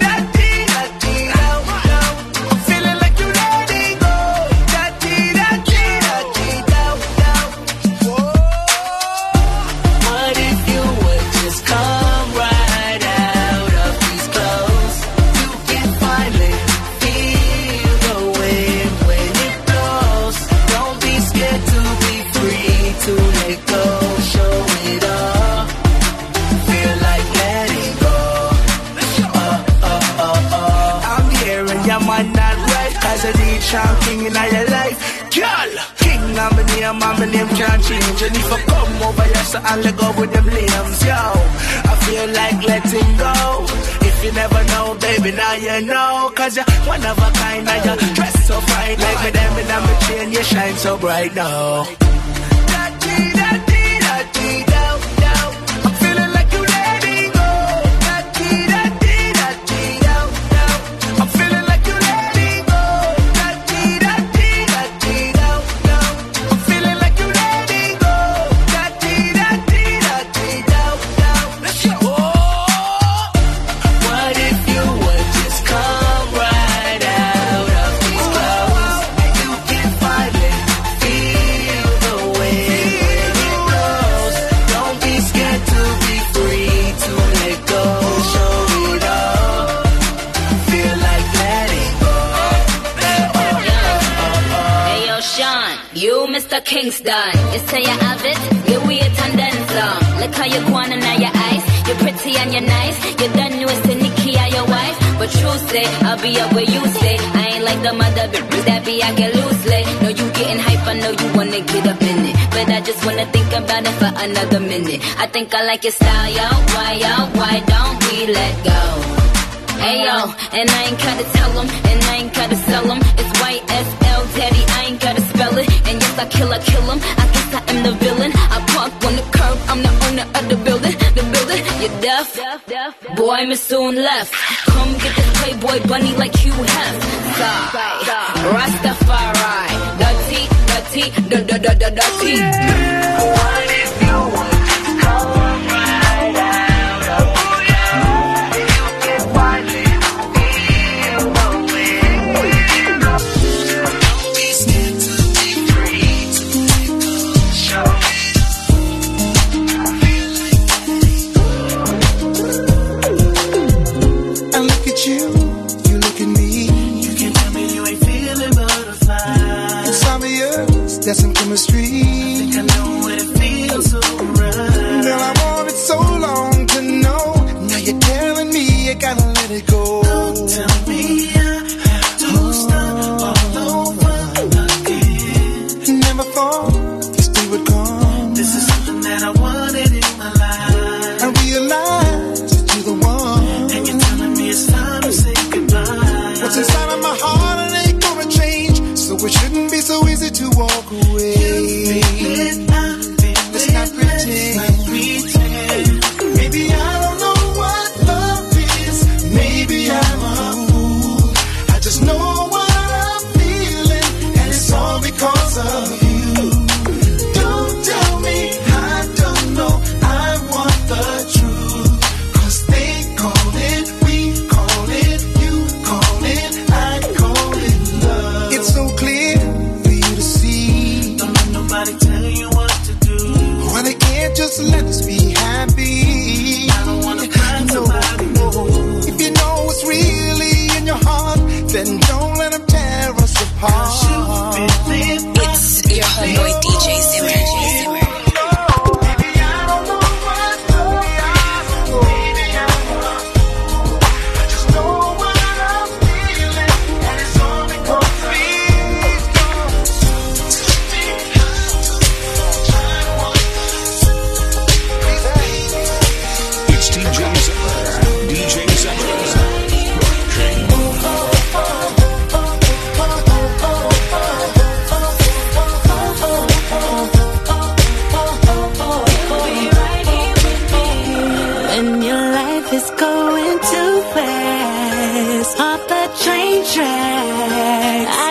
feeling like you let me go. What if you would just come right out of these clothes? You can finally feel the wind when it blows. Don't be scared to be free, to let go, show it all. Feel like letting go. Uh, uh, uh, uh. I'm here and your man not right. As a lead child king in your life, girl. King, I'm a name, I'm a name can't change. And if I come over here, so I'll let go with them limbs, yo. I feel like letting go. If you never know, baby, now you know. Cause you're one of a kind, and you dress so fine. Like me, them in my chain, you shine so bright now. I'm feeling like you let me go. I'm feeling like you let me go. I'm feeling like you let me go. Let's go. What if you would just come right out of these clothes? You can finally feel the wind when it blows. Don't be scared to be free, to let go, show it all. Feel like letting go. Hey yo, Sean, you Mister Kingston. You say you have it, you wear attendance on. Look how you're going and now your eyes. You're pretty and you're nice. You done new to Nikki or your wife. But true say, I'll be up where you say. I ain't like the mother bitches that be I get loosely. No, you getting hype, I know you wanna get up in it. But I just wanna think about it for another minute. I think I like your style, yo. Why, yo? Why don't we let go? Hey yo, and I ain't gotta tell them, and I ain't gotta sell them. It's Y S L, daddy, I ain't gotta spell it. And yes, I kill, I kill them. I guess I am the villain. I park on the curb, I'm the owner of the building. The building, you're deaf. Boy, I'm soon left. Come get this Playboy bunny like you have. Rastafari, dirty, dirty, dirty, dirty, dirty. What if you would just come right out of these clothes? You can finally feel the wind when it blows. Don't be scared to be free, to let go, show it. I look at you, you look at me. You can tell me you ain't feeling butterflies. Inside of us, there's some chemistry. I think I know what it feels so right. Girl, I wanted so long to know. Now you're telling me you gotta let it go. Don't tell me I have to start all over again. Never thought this day would come. This is something that I wanted in my life. I realize that you're the one. And you're telling me it's time to say goodbye. What's inside of my heart, it ain't gonna change. So it shouldn't be so easy to walk away. Let's not pretend. Maybe I don't know what love is. Maybe I'm a fool. I just know what I'm feeling, and it's all because of you. Don't tell me I don't know. I want the truth. Cause they call it, we call it, you call it, I call it love. It's so clear for you to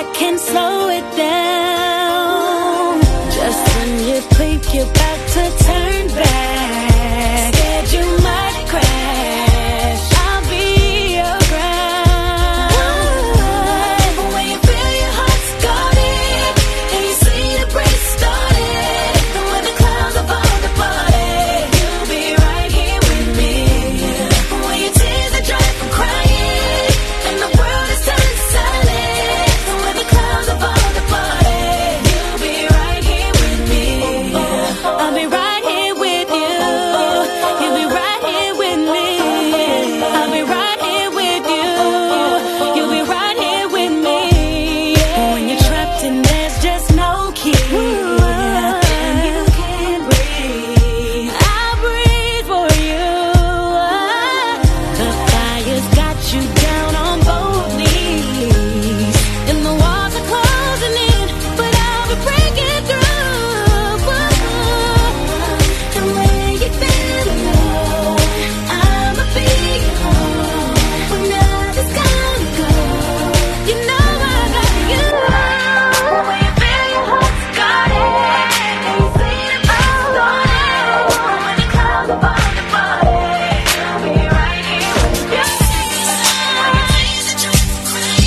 I can slow it down. Just when you think you're about to turn back, scared you might crash, I'll be around. But when you feel your heart scarred and you see the breeze started, and when the clouds are about to party, you'll be right here with me. When your tears are dry from crying and the world is turned silent, and when the clouds are about to party, you'll be right here with me. I'll be right here with you. You'll be right here with me. I'll be right here with you. You'll be right here with me. When you're trapped and there's just no key, and you can't breathe, I'll breathe for you. The fire's got you down on both knees, and the walls are closing in, but I'll be breaking through. And when you feel alone, I'ma be home. When nothing's gonna go, you know I got you. When you feel your heart scarred and you see the breeze started, when the clouds are about to party, I'll be right here with you. When your tears are dry from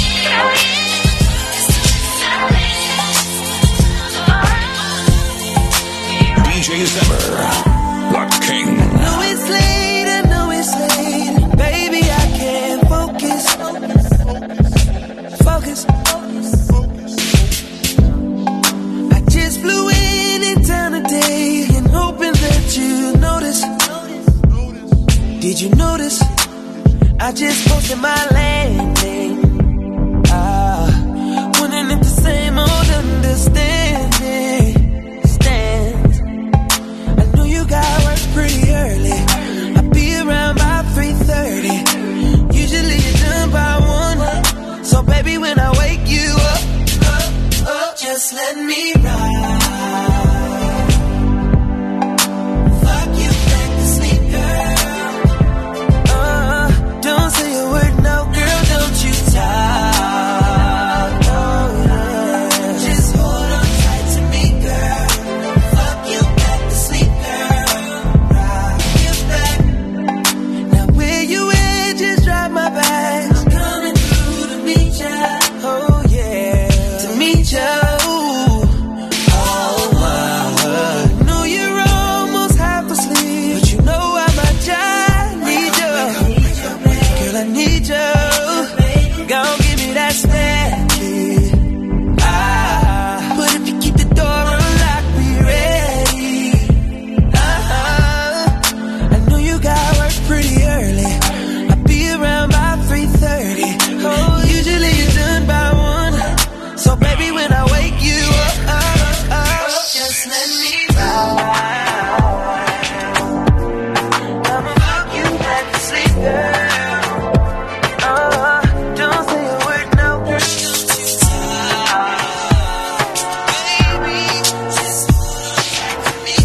D J Zimmer, the king. Know it's late, I know it's late. Baby, I can't focus. Focus. I just flew in in town today and hoping that you notice. Did you notice? I just posted my landing. Ah, wondering if the same old understanding stands. I know you got work pretty early. I'll be around by three thirty. Usually you're done by one. So baby, when I wake you up, up, up, just let me ride. Fuck you back to sleep, girl. Uh, don't say a word, no, girl, don't you talk. Oh, yeah. Just hold on tight to me, girl. Fuck you back to sleep, girl. Rock you back. Now where you at? Just drive my back. I'm coming through to meet ya. Oh yeah, to meet ya. Oh my, know you're almost half asleep, but you know I might just need ya. Girl, I need ya. Gon' give me that stanky. Ah, but if you keep the door unlocked, be ready. Uh-huh. I know you got work pretty early. I'll be around by three thirty. Oh, usually you're done by one. So baby, when I wake you up, up, up, just let me ride. I'ma fuck you back to sleep, girl. Uh, don't say a word, no, girl, don't you talk. Baby, just hold on tight to me,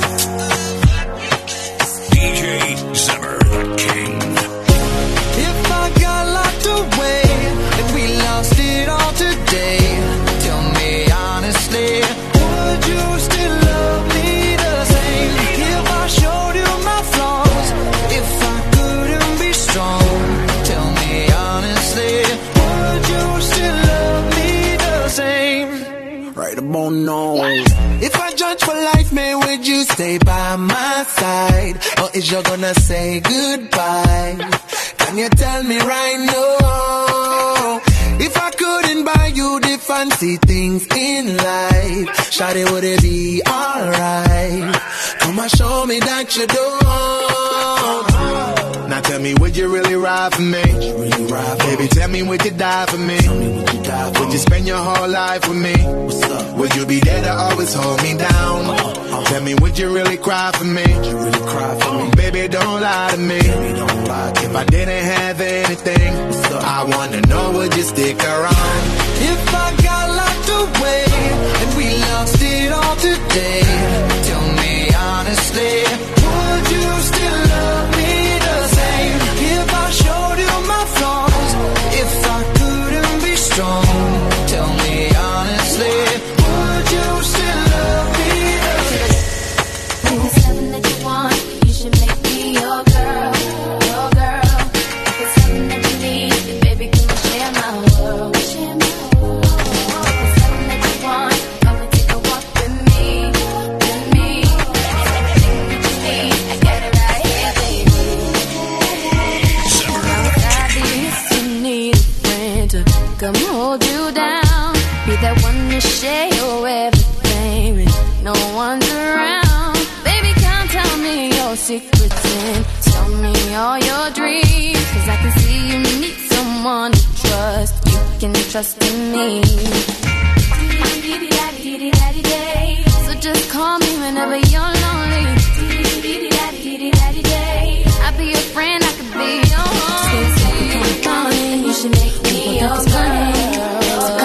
D J Zimmer, the king. If I got locked away and we lost it all today, tell me honestly, would you still love me the same? If I showed you my flaws, if I couldn't be strong, tell me honestly, would you still love me the same? Right about now. If I judge for life, man, would you stay by my side? Or is you gonna say goodbye? Can you tell me right now? If I couldn't buy you the fancy things in life, shawty, would it be alright? Come and show me that you don't. Now tell me, would you really ride for me? Really ride for Baby, tell me, would you die for me? Tell me, would you die for Would you spend your whole life with me? What's up? Would you be there to always hold me down? Uh-huh. Tell me, would you really cry for me? Would you really cry for me? Baby, don't lie to me. Baby, don't lie to if me. I didn't have anything, I wanna know, would you stick around? If I got locked away and we lost it all today, tell me honestly, would you still love me the same? If I showed you my flaws, if I couldn't be strong, tell me be that one to share your everything when no one's around. Baby, come tell me your secrets and tell me all your dreams, 'cause I can see you need someone to trust. You can trust in me. So just call me whenever you're lonely. I'll be your friend, I could be your home. You should make me your girl.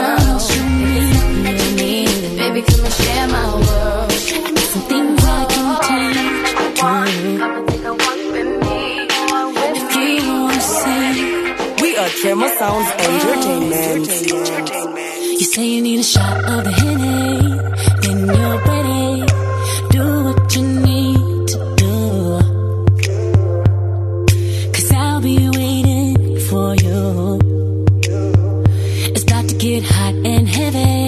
Baby, come and share my world. Some things I can change. Come and take a walk with me. If you wanna see. We are Tremor Sounds Entertainment. You say you need a shot of the Henny, then you're ready. Do what you need to do, 'cause I'll be waiting for you. It's about to get hot and heavy.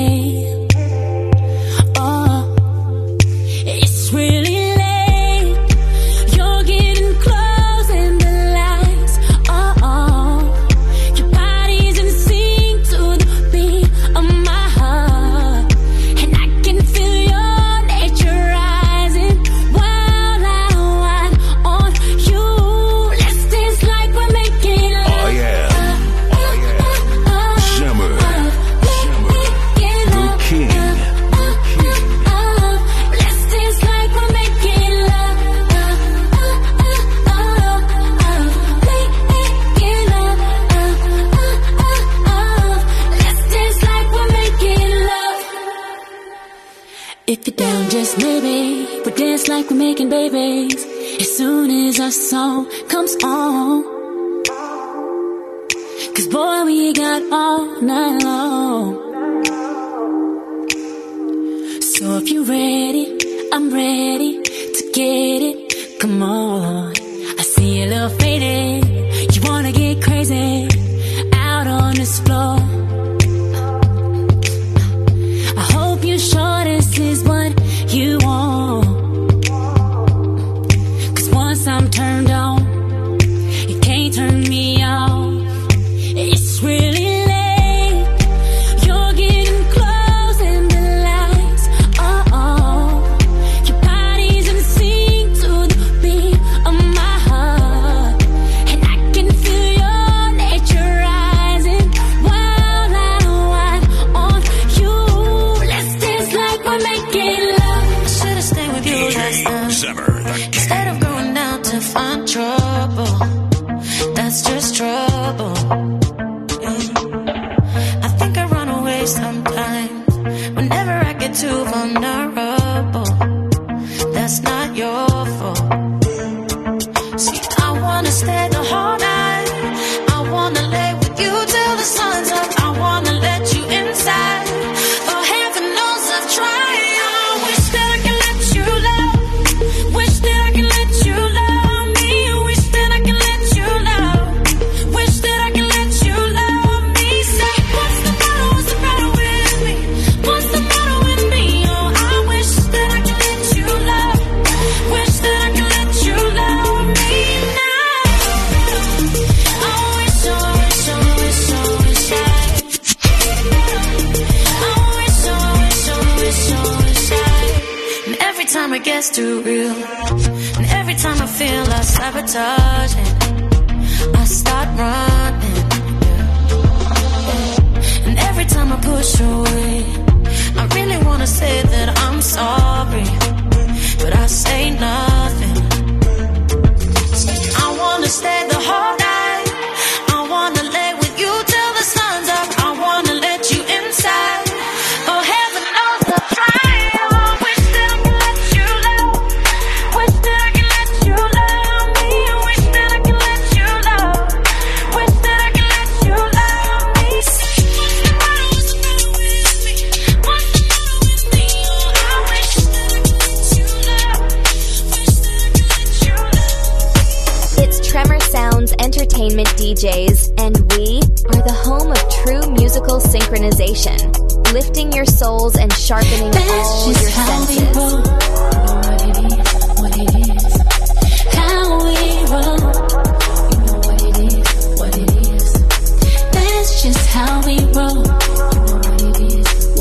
Oh, it's really late. You're getting close and the lights are on. Your body's in sync to the beat of my heart, and I can feel your nature rising wild and wild on you. Let's dance like we're making love. Oh yeah, oh yeah. Shimmer, the king. Let's dance like we're making love. Making love. Let's dance like we're making love. If you're down, just maybe we'll dance like we're making babies as soon as our song comes on. 'Cause boy, we got all night long. So if you're ready, I'm ready to get it. Come on, I see you a little faded. You wanna get crazy out on this floor. I hope you're sure this is what you want, 'cause once I'm turned on, you can't turn me off. It's really late. You're getting close and the lights are on. Your body's in sync to the beat of my heart, and I can feel your nature rising wild and wild on you. Let's dance like we're making love. I should've stayed with you last time. Zimmer, the Instead of going out to find trouble, that's just trouble. Yeah. I think I run away sometimes whenever I get too vulnerable. That's not your fault. See, I wanna stay the whole night. I wanna lay with you till the sun's up. I wanna let you inside. Oh, heaven knows I've tried. I wish that I could let you love. Wish that I could let you love me. Wish that I could let you love. Wish that I could let you love me. Say, what's the matter? What's the matter with me? What's the matter with me? Oh, I wish that I could let you love. Wish that I could let you love me now. I wish, I wish, I wish, I wish I. I wish, I wish, I wish, I wish I. And every time it gets too real, and every time I feel I sabotage it, I start running. And every time I push away, I really wanna say that I'm sorry, but I say nothing. I wanna stay the whole night. I wanna lay with you till the sun's up. I wanna let you inside. Oh, heaven knows I've tried. Oh, wish that I could let you love. Wish that I could let you love me. Wish that I could let you love. Wish that I could let you love me. What's the matter? What's the matter with me? What's the matter with me? Oh, I wish that I could let you love. Wish that I could let you love. It's Tremor Sounds Entertainment D Js, and we are the home of true musical synchronization, lifting your souls and sharpening That's all just your how we senses. roll. You know what it is, what it is. How we roll. You know what it is, what it is. That's just how we roll. You know what it is,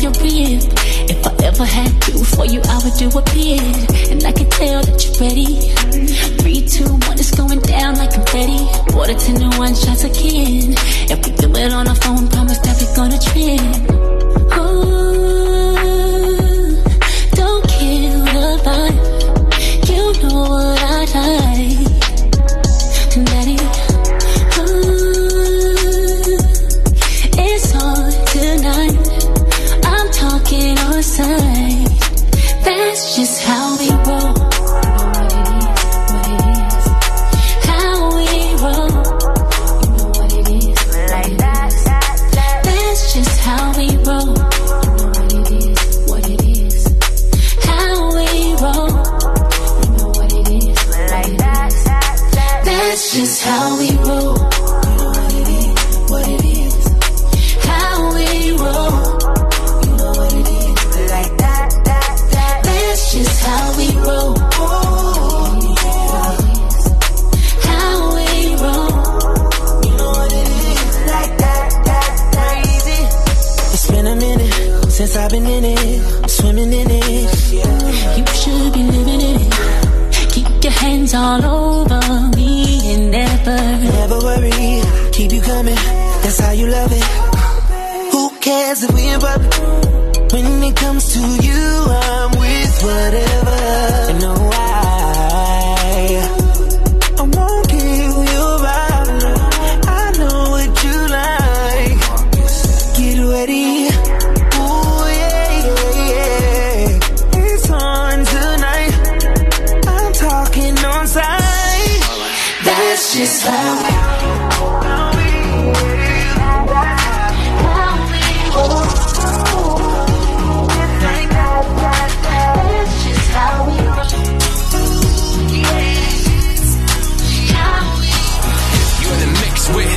your rib. If I ever had to for you, I would do a bid. And I can tell that you're ready. Three, two, one, it's going down like confetti. Water to new one, shots again. If we do it on our phone, promise that we're gonna trend. Ooh, don't kill the vibe. You know what I like. Daddy, ooh, it's on tonight. I'm talking our side. That's just how we roll. Just how we roll. You know what it is, what it is. How we roll. You know what it is, like that, that, that. That's just how we roll. How we roll. You know what it is, like that, that, that. Crazy. It's been a minute since I've been in it, swimming in it. You should be living in it. Keep your hands all over me. Never, never worry, keep you coming, that's how you love it. Who cares if we in public? When it comes to you, I'm with whatever. You know why? I won't give you up. I know what you like. Get ready. Ooh, yeah, yeah, yeah. It's on tonight. I'm talking on side. That's just how we You're in the mix with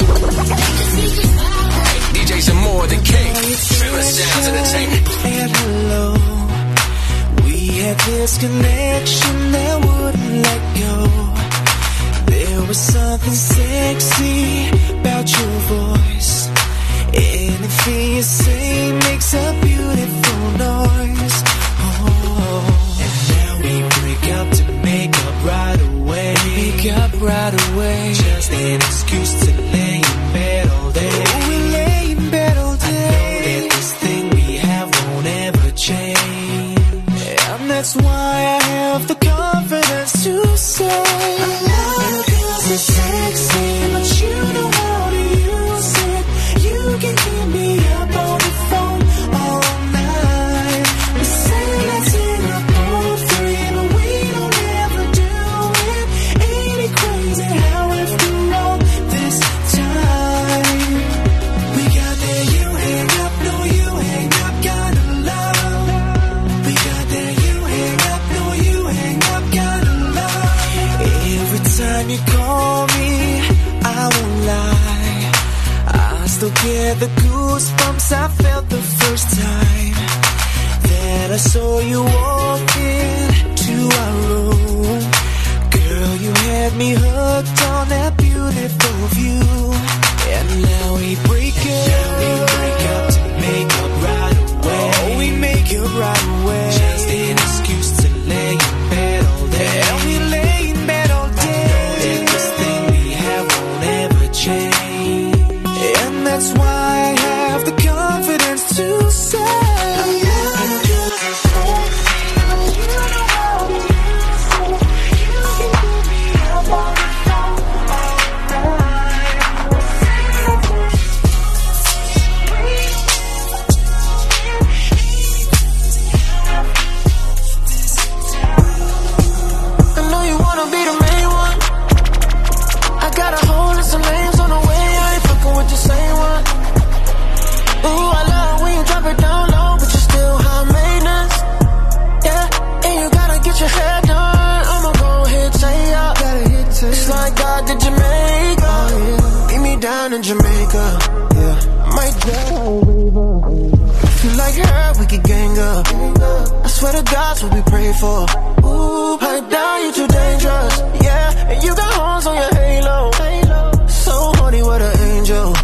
D J Zamora the King. Famous Sounds Entertainment. And hello, we had this connection that wouldn't let go. There was something sexy about your voice. Anything you say makes a beautiful noise. Oh, and now we break up to make up right away. Make up right away. Just an excuse to lay in bed all day. Oh, we lay in bed all day. I know that this thing we have won't ever change. And that's why I have the confidence to say it's sexy, but you know how to use it. You can keep me up on the phone all night. We say let's hang up all three, but we don't ever do it. Ain't it crazy how after all this time we got that you hang up, no you hang up kind of love. We got that you hang up, no you hang up kind of love. Every time you call me, I won't lie, I still get the goosebumps I felt the first time that I saw you walk into our room. Girl, you had me hooked on that beautiful view. And now we break up. Now we break up to make up right away. Oh, we make it right away. Just an excuse to lay in bed all day. And we lay in bed all day. I know that this thing we have won't ever change. And that's why I have the confidence to say I'm not just a friend, but you know how to use it. You can keep me up on the phone all night. I know you wanna be the main one. I got a whole list of names on the way. I ain't fucking with the same one. Ooh, I love when you drop it down low, but you're still high maintenance. Yeah, and you gotta get your hair done. I'ma go ahead, say up. It's like God did Jamaica. Oh, yeah. Meet me down in Jamaica. Yeah, I might die a river. If you like her, we could gang up. I swear to God's what we pray for. Ooh, pipe down, you too dangerous. Yeah, and you got horns on your halo. So horny, what an angel. I'm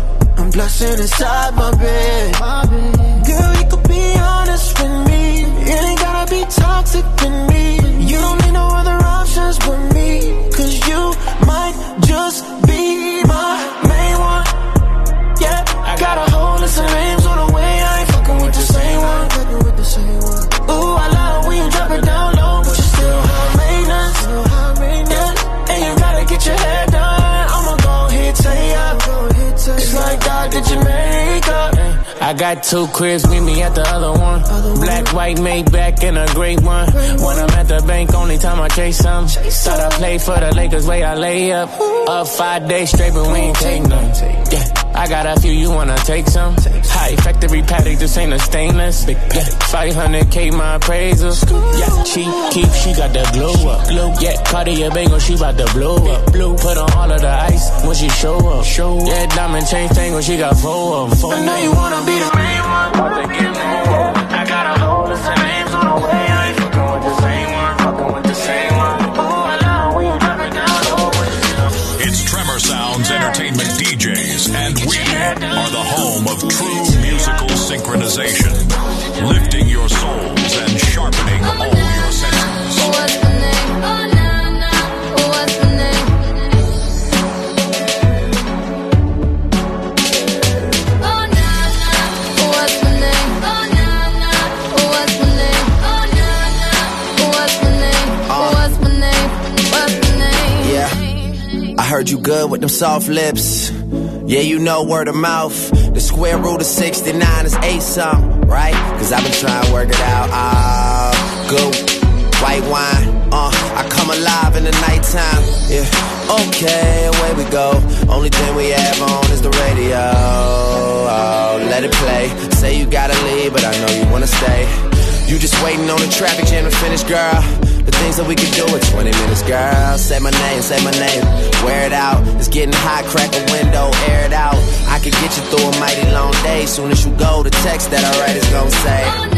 one blessing inside my bed. Girl, you could be honest with me. It ain't gotta be toxic with me. You don't need no other options but me. Cause you might just be my main one. Yeah, I got a whole list of names on the way. I ain't fucking with the same one. Ooh, I love when you drop it down low, but you still high maintenance. Yeah, and you gotta get your hair done. I'ma go ahead, say up. It's like God did your makeup. I got two cribs, meet me at the other one. Black, white, Maybach, and a great one. When I'm at the bank, only time I chase some. Thought I played for the Lakers, way I lay up. Up five days straight, but we ain't take none. Yeah, I got a few, you wanna take some? High factory paddock, this ain't a stainless. Yeah, five hundred K my appraisal. Yeah, she keep, she got that glow up. Yeah, Cartier Bangle, she bout to blow up. Put on all of the ice when she show up. Yeah, diamond chain tangle, she got four of them. I know you wanna be the main one. About to get more. I got a whole list of names on the way. I ain't fucking with the same one. Fucking with the same one. Ooh, I love when you drop it down low. It's Tremor Sounds Entertainment D Js, and we are the home of true musical synchronization, lifting your souls and sharpening all your senses. What's my name? Oh, nah, nah. What's my name? Oh, nah, nah. What's my name? Oh, nah, nah. What's my name? Oh, nah, nah. What's my name? What's my name? What's my name? Yeah, I heard you good with them soft lips. Yeah, you know word of mouth. The square root of sixty-nine is eight something, right? Cause I've been trying to work it out. Ah, uh, good white wine. Uh, I come alive in the nighttime. Yeah, okay, away we go. Only thing we have on is the radio. Oh, let it play. Say you gotta leave, but I know you wanna stay. You just waiting on the traffic jam to finish, girl. The things that we could do in twenty minutes, girl. Say my name, say my name. Wear it out. It's getting hot, crack a window, air it out. I could get you through a mighty long day. Soon as you go, the text that I write is gonna say.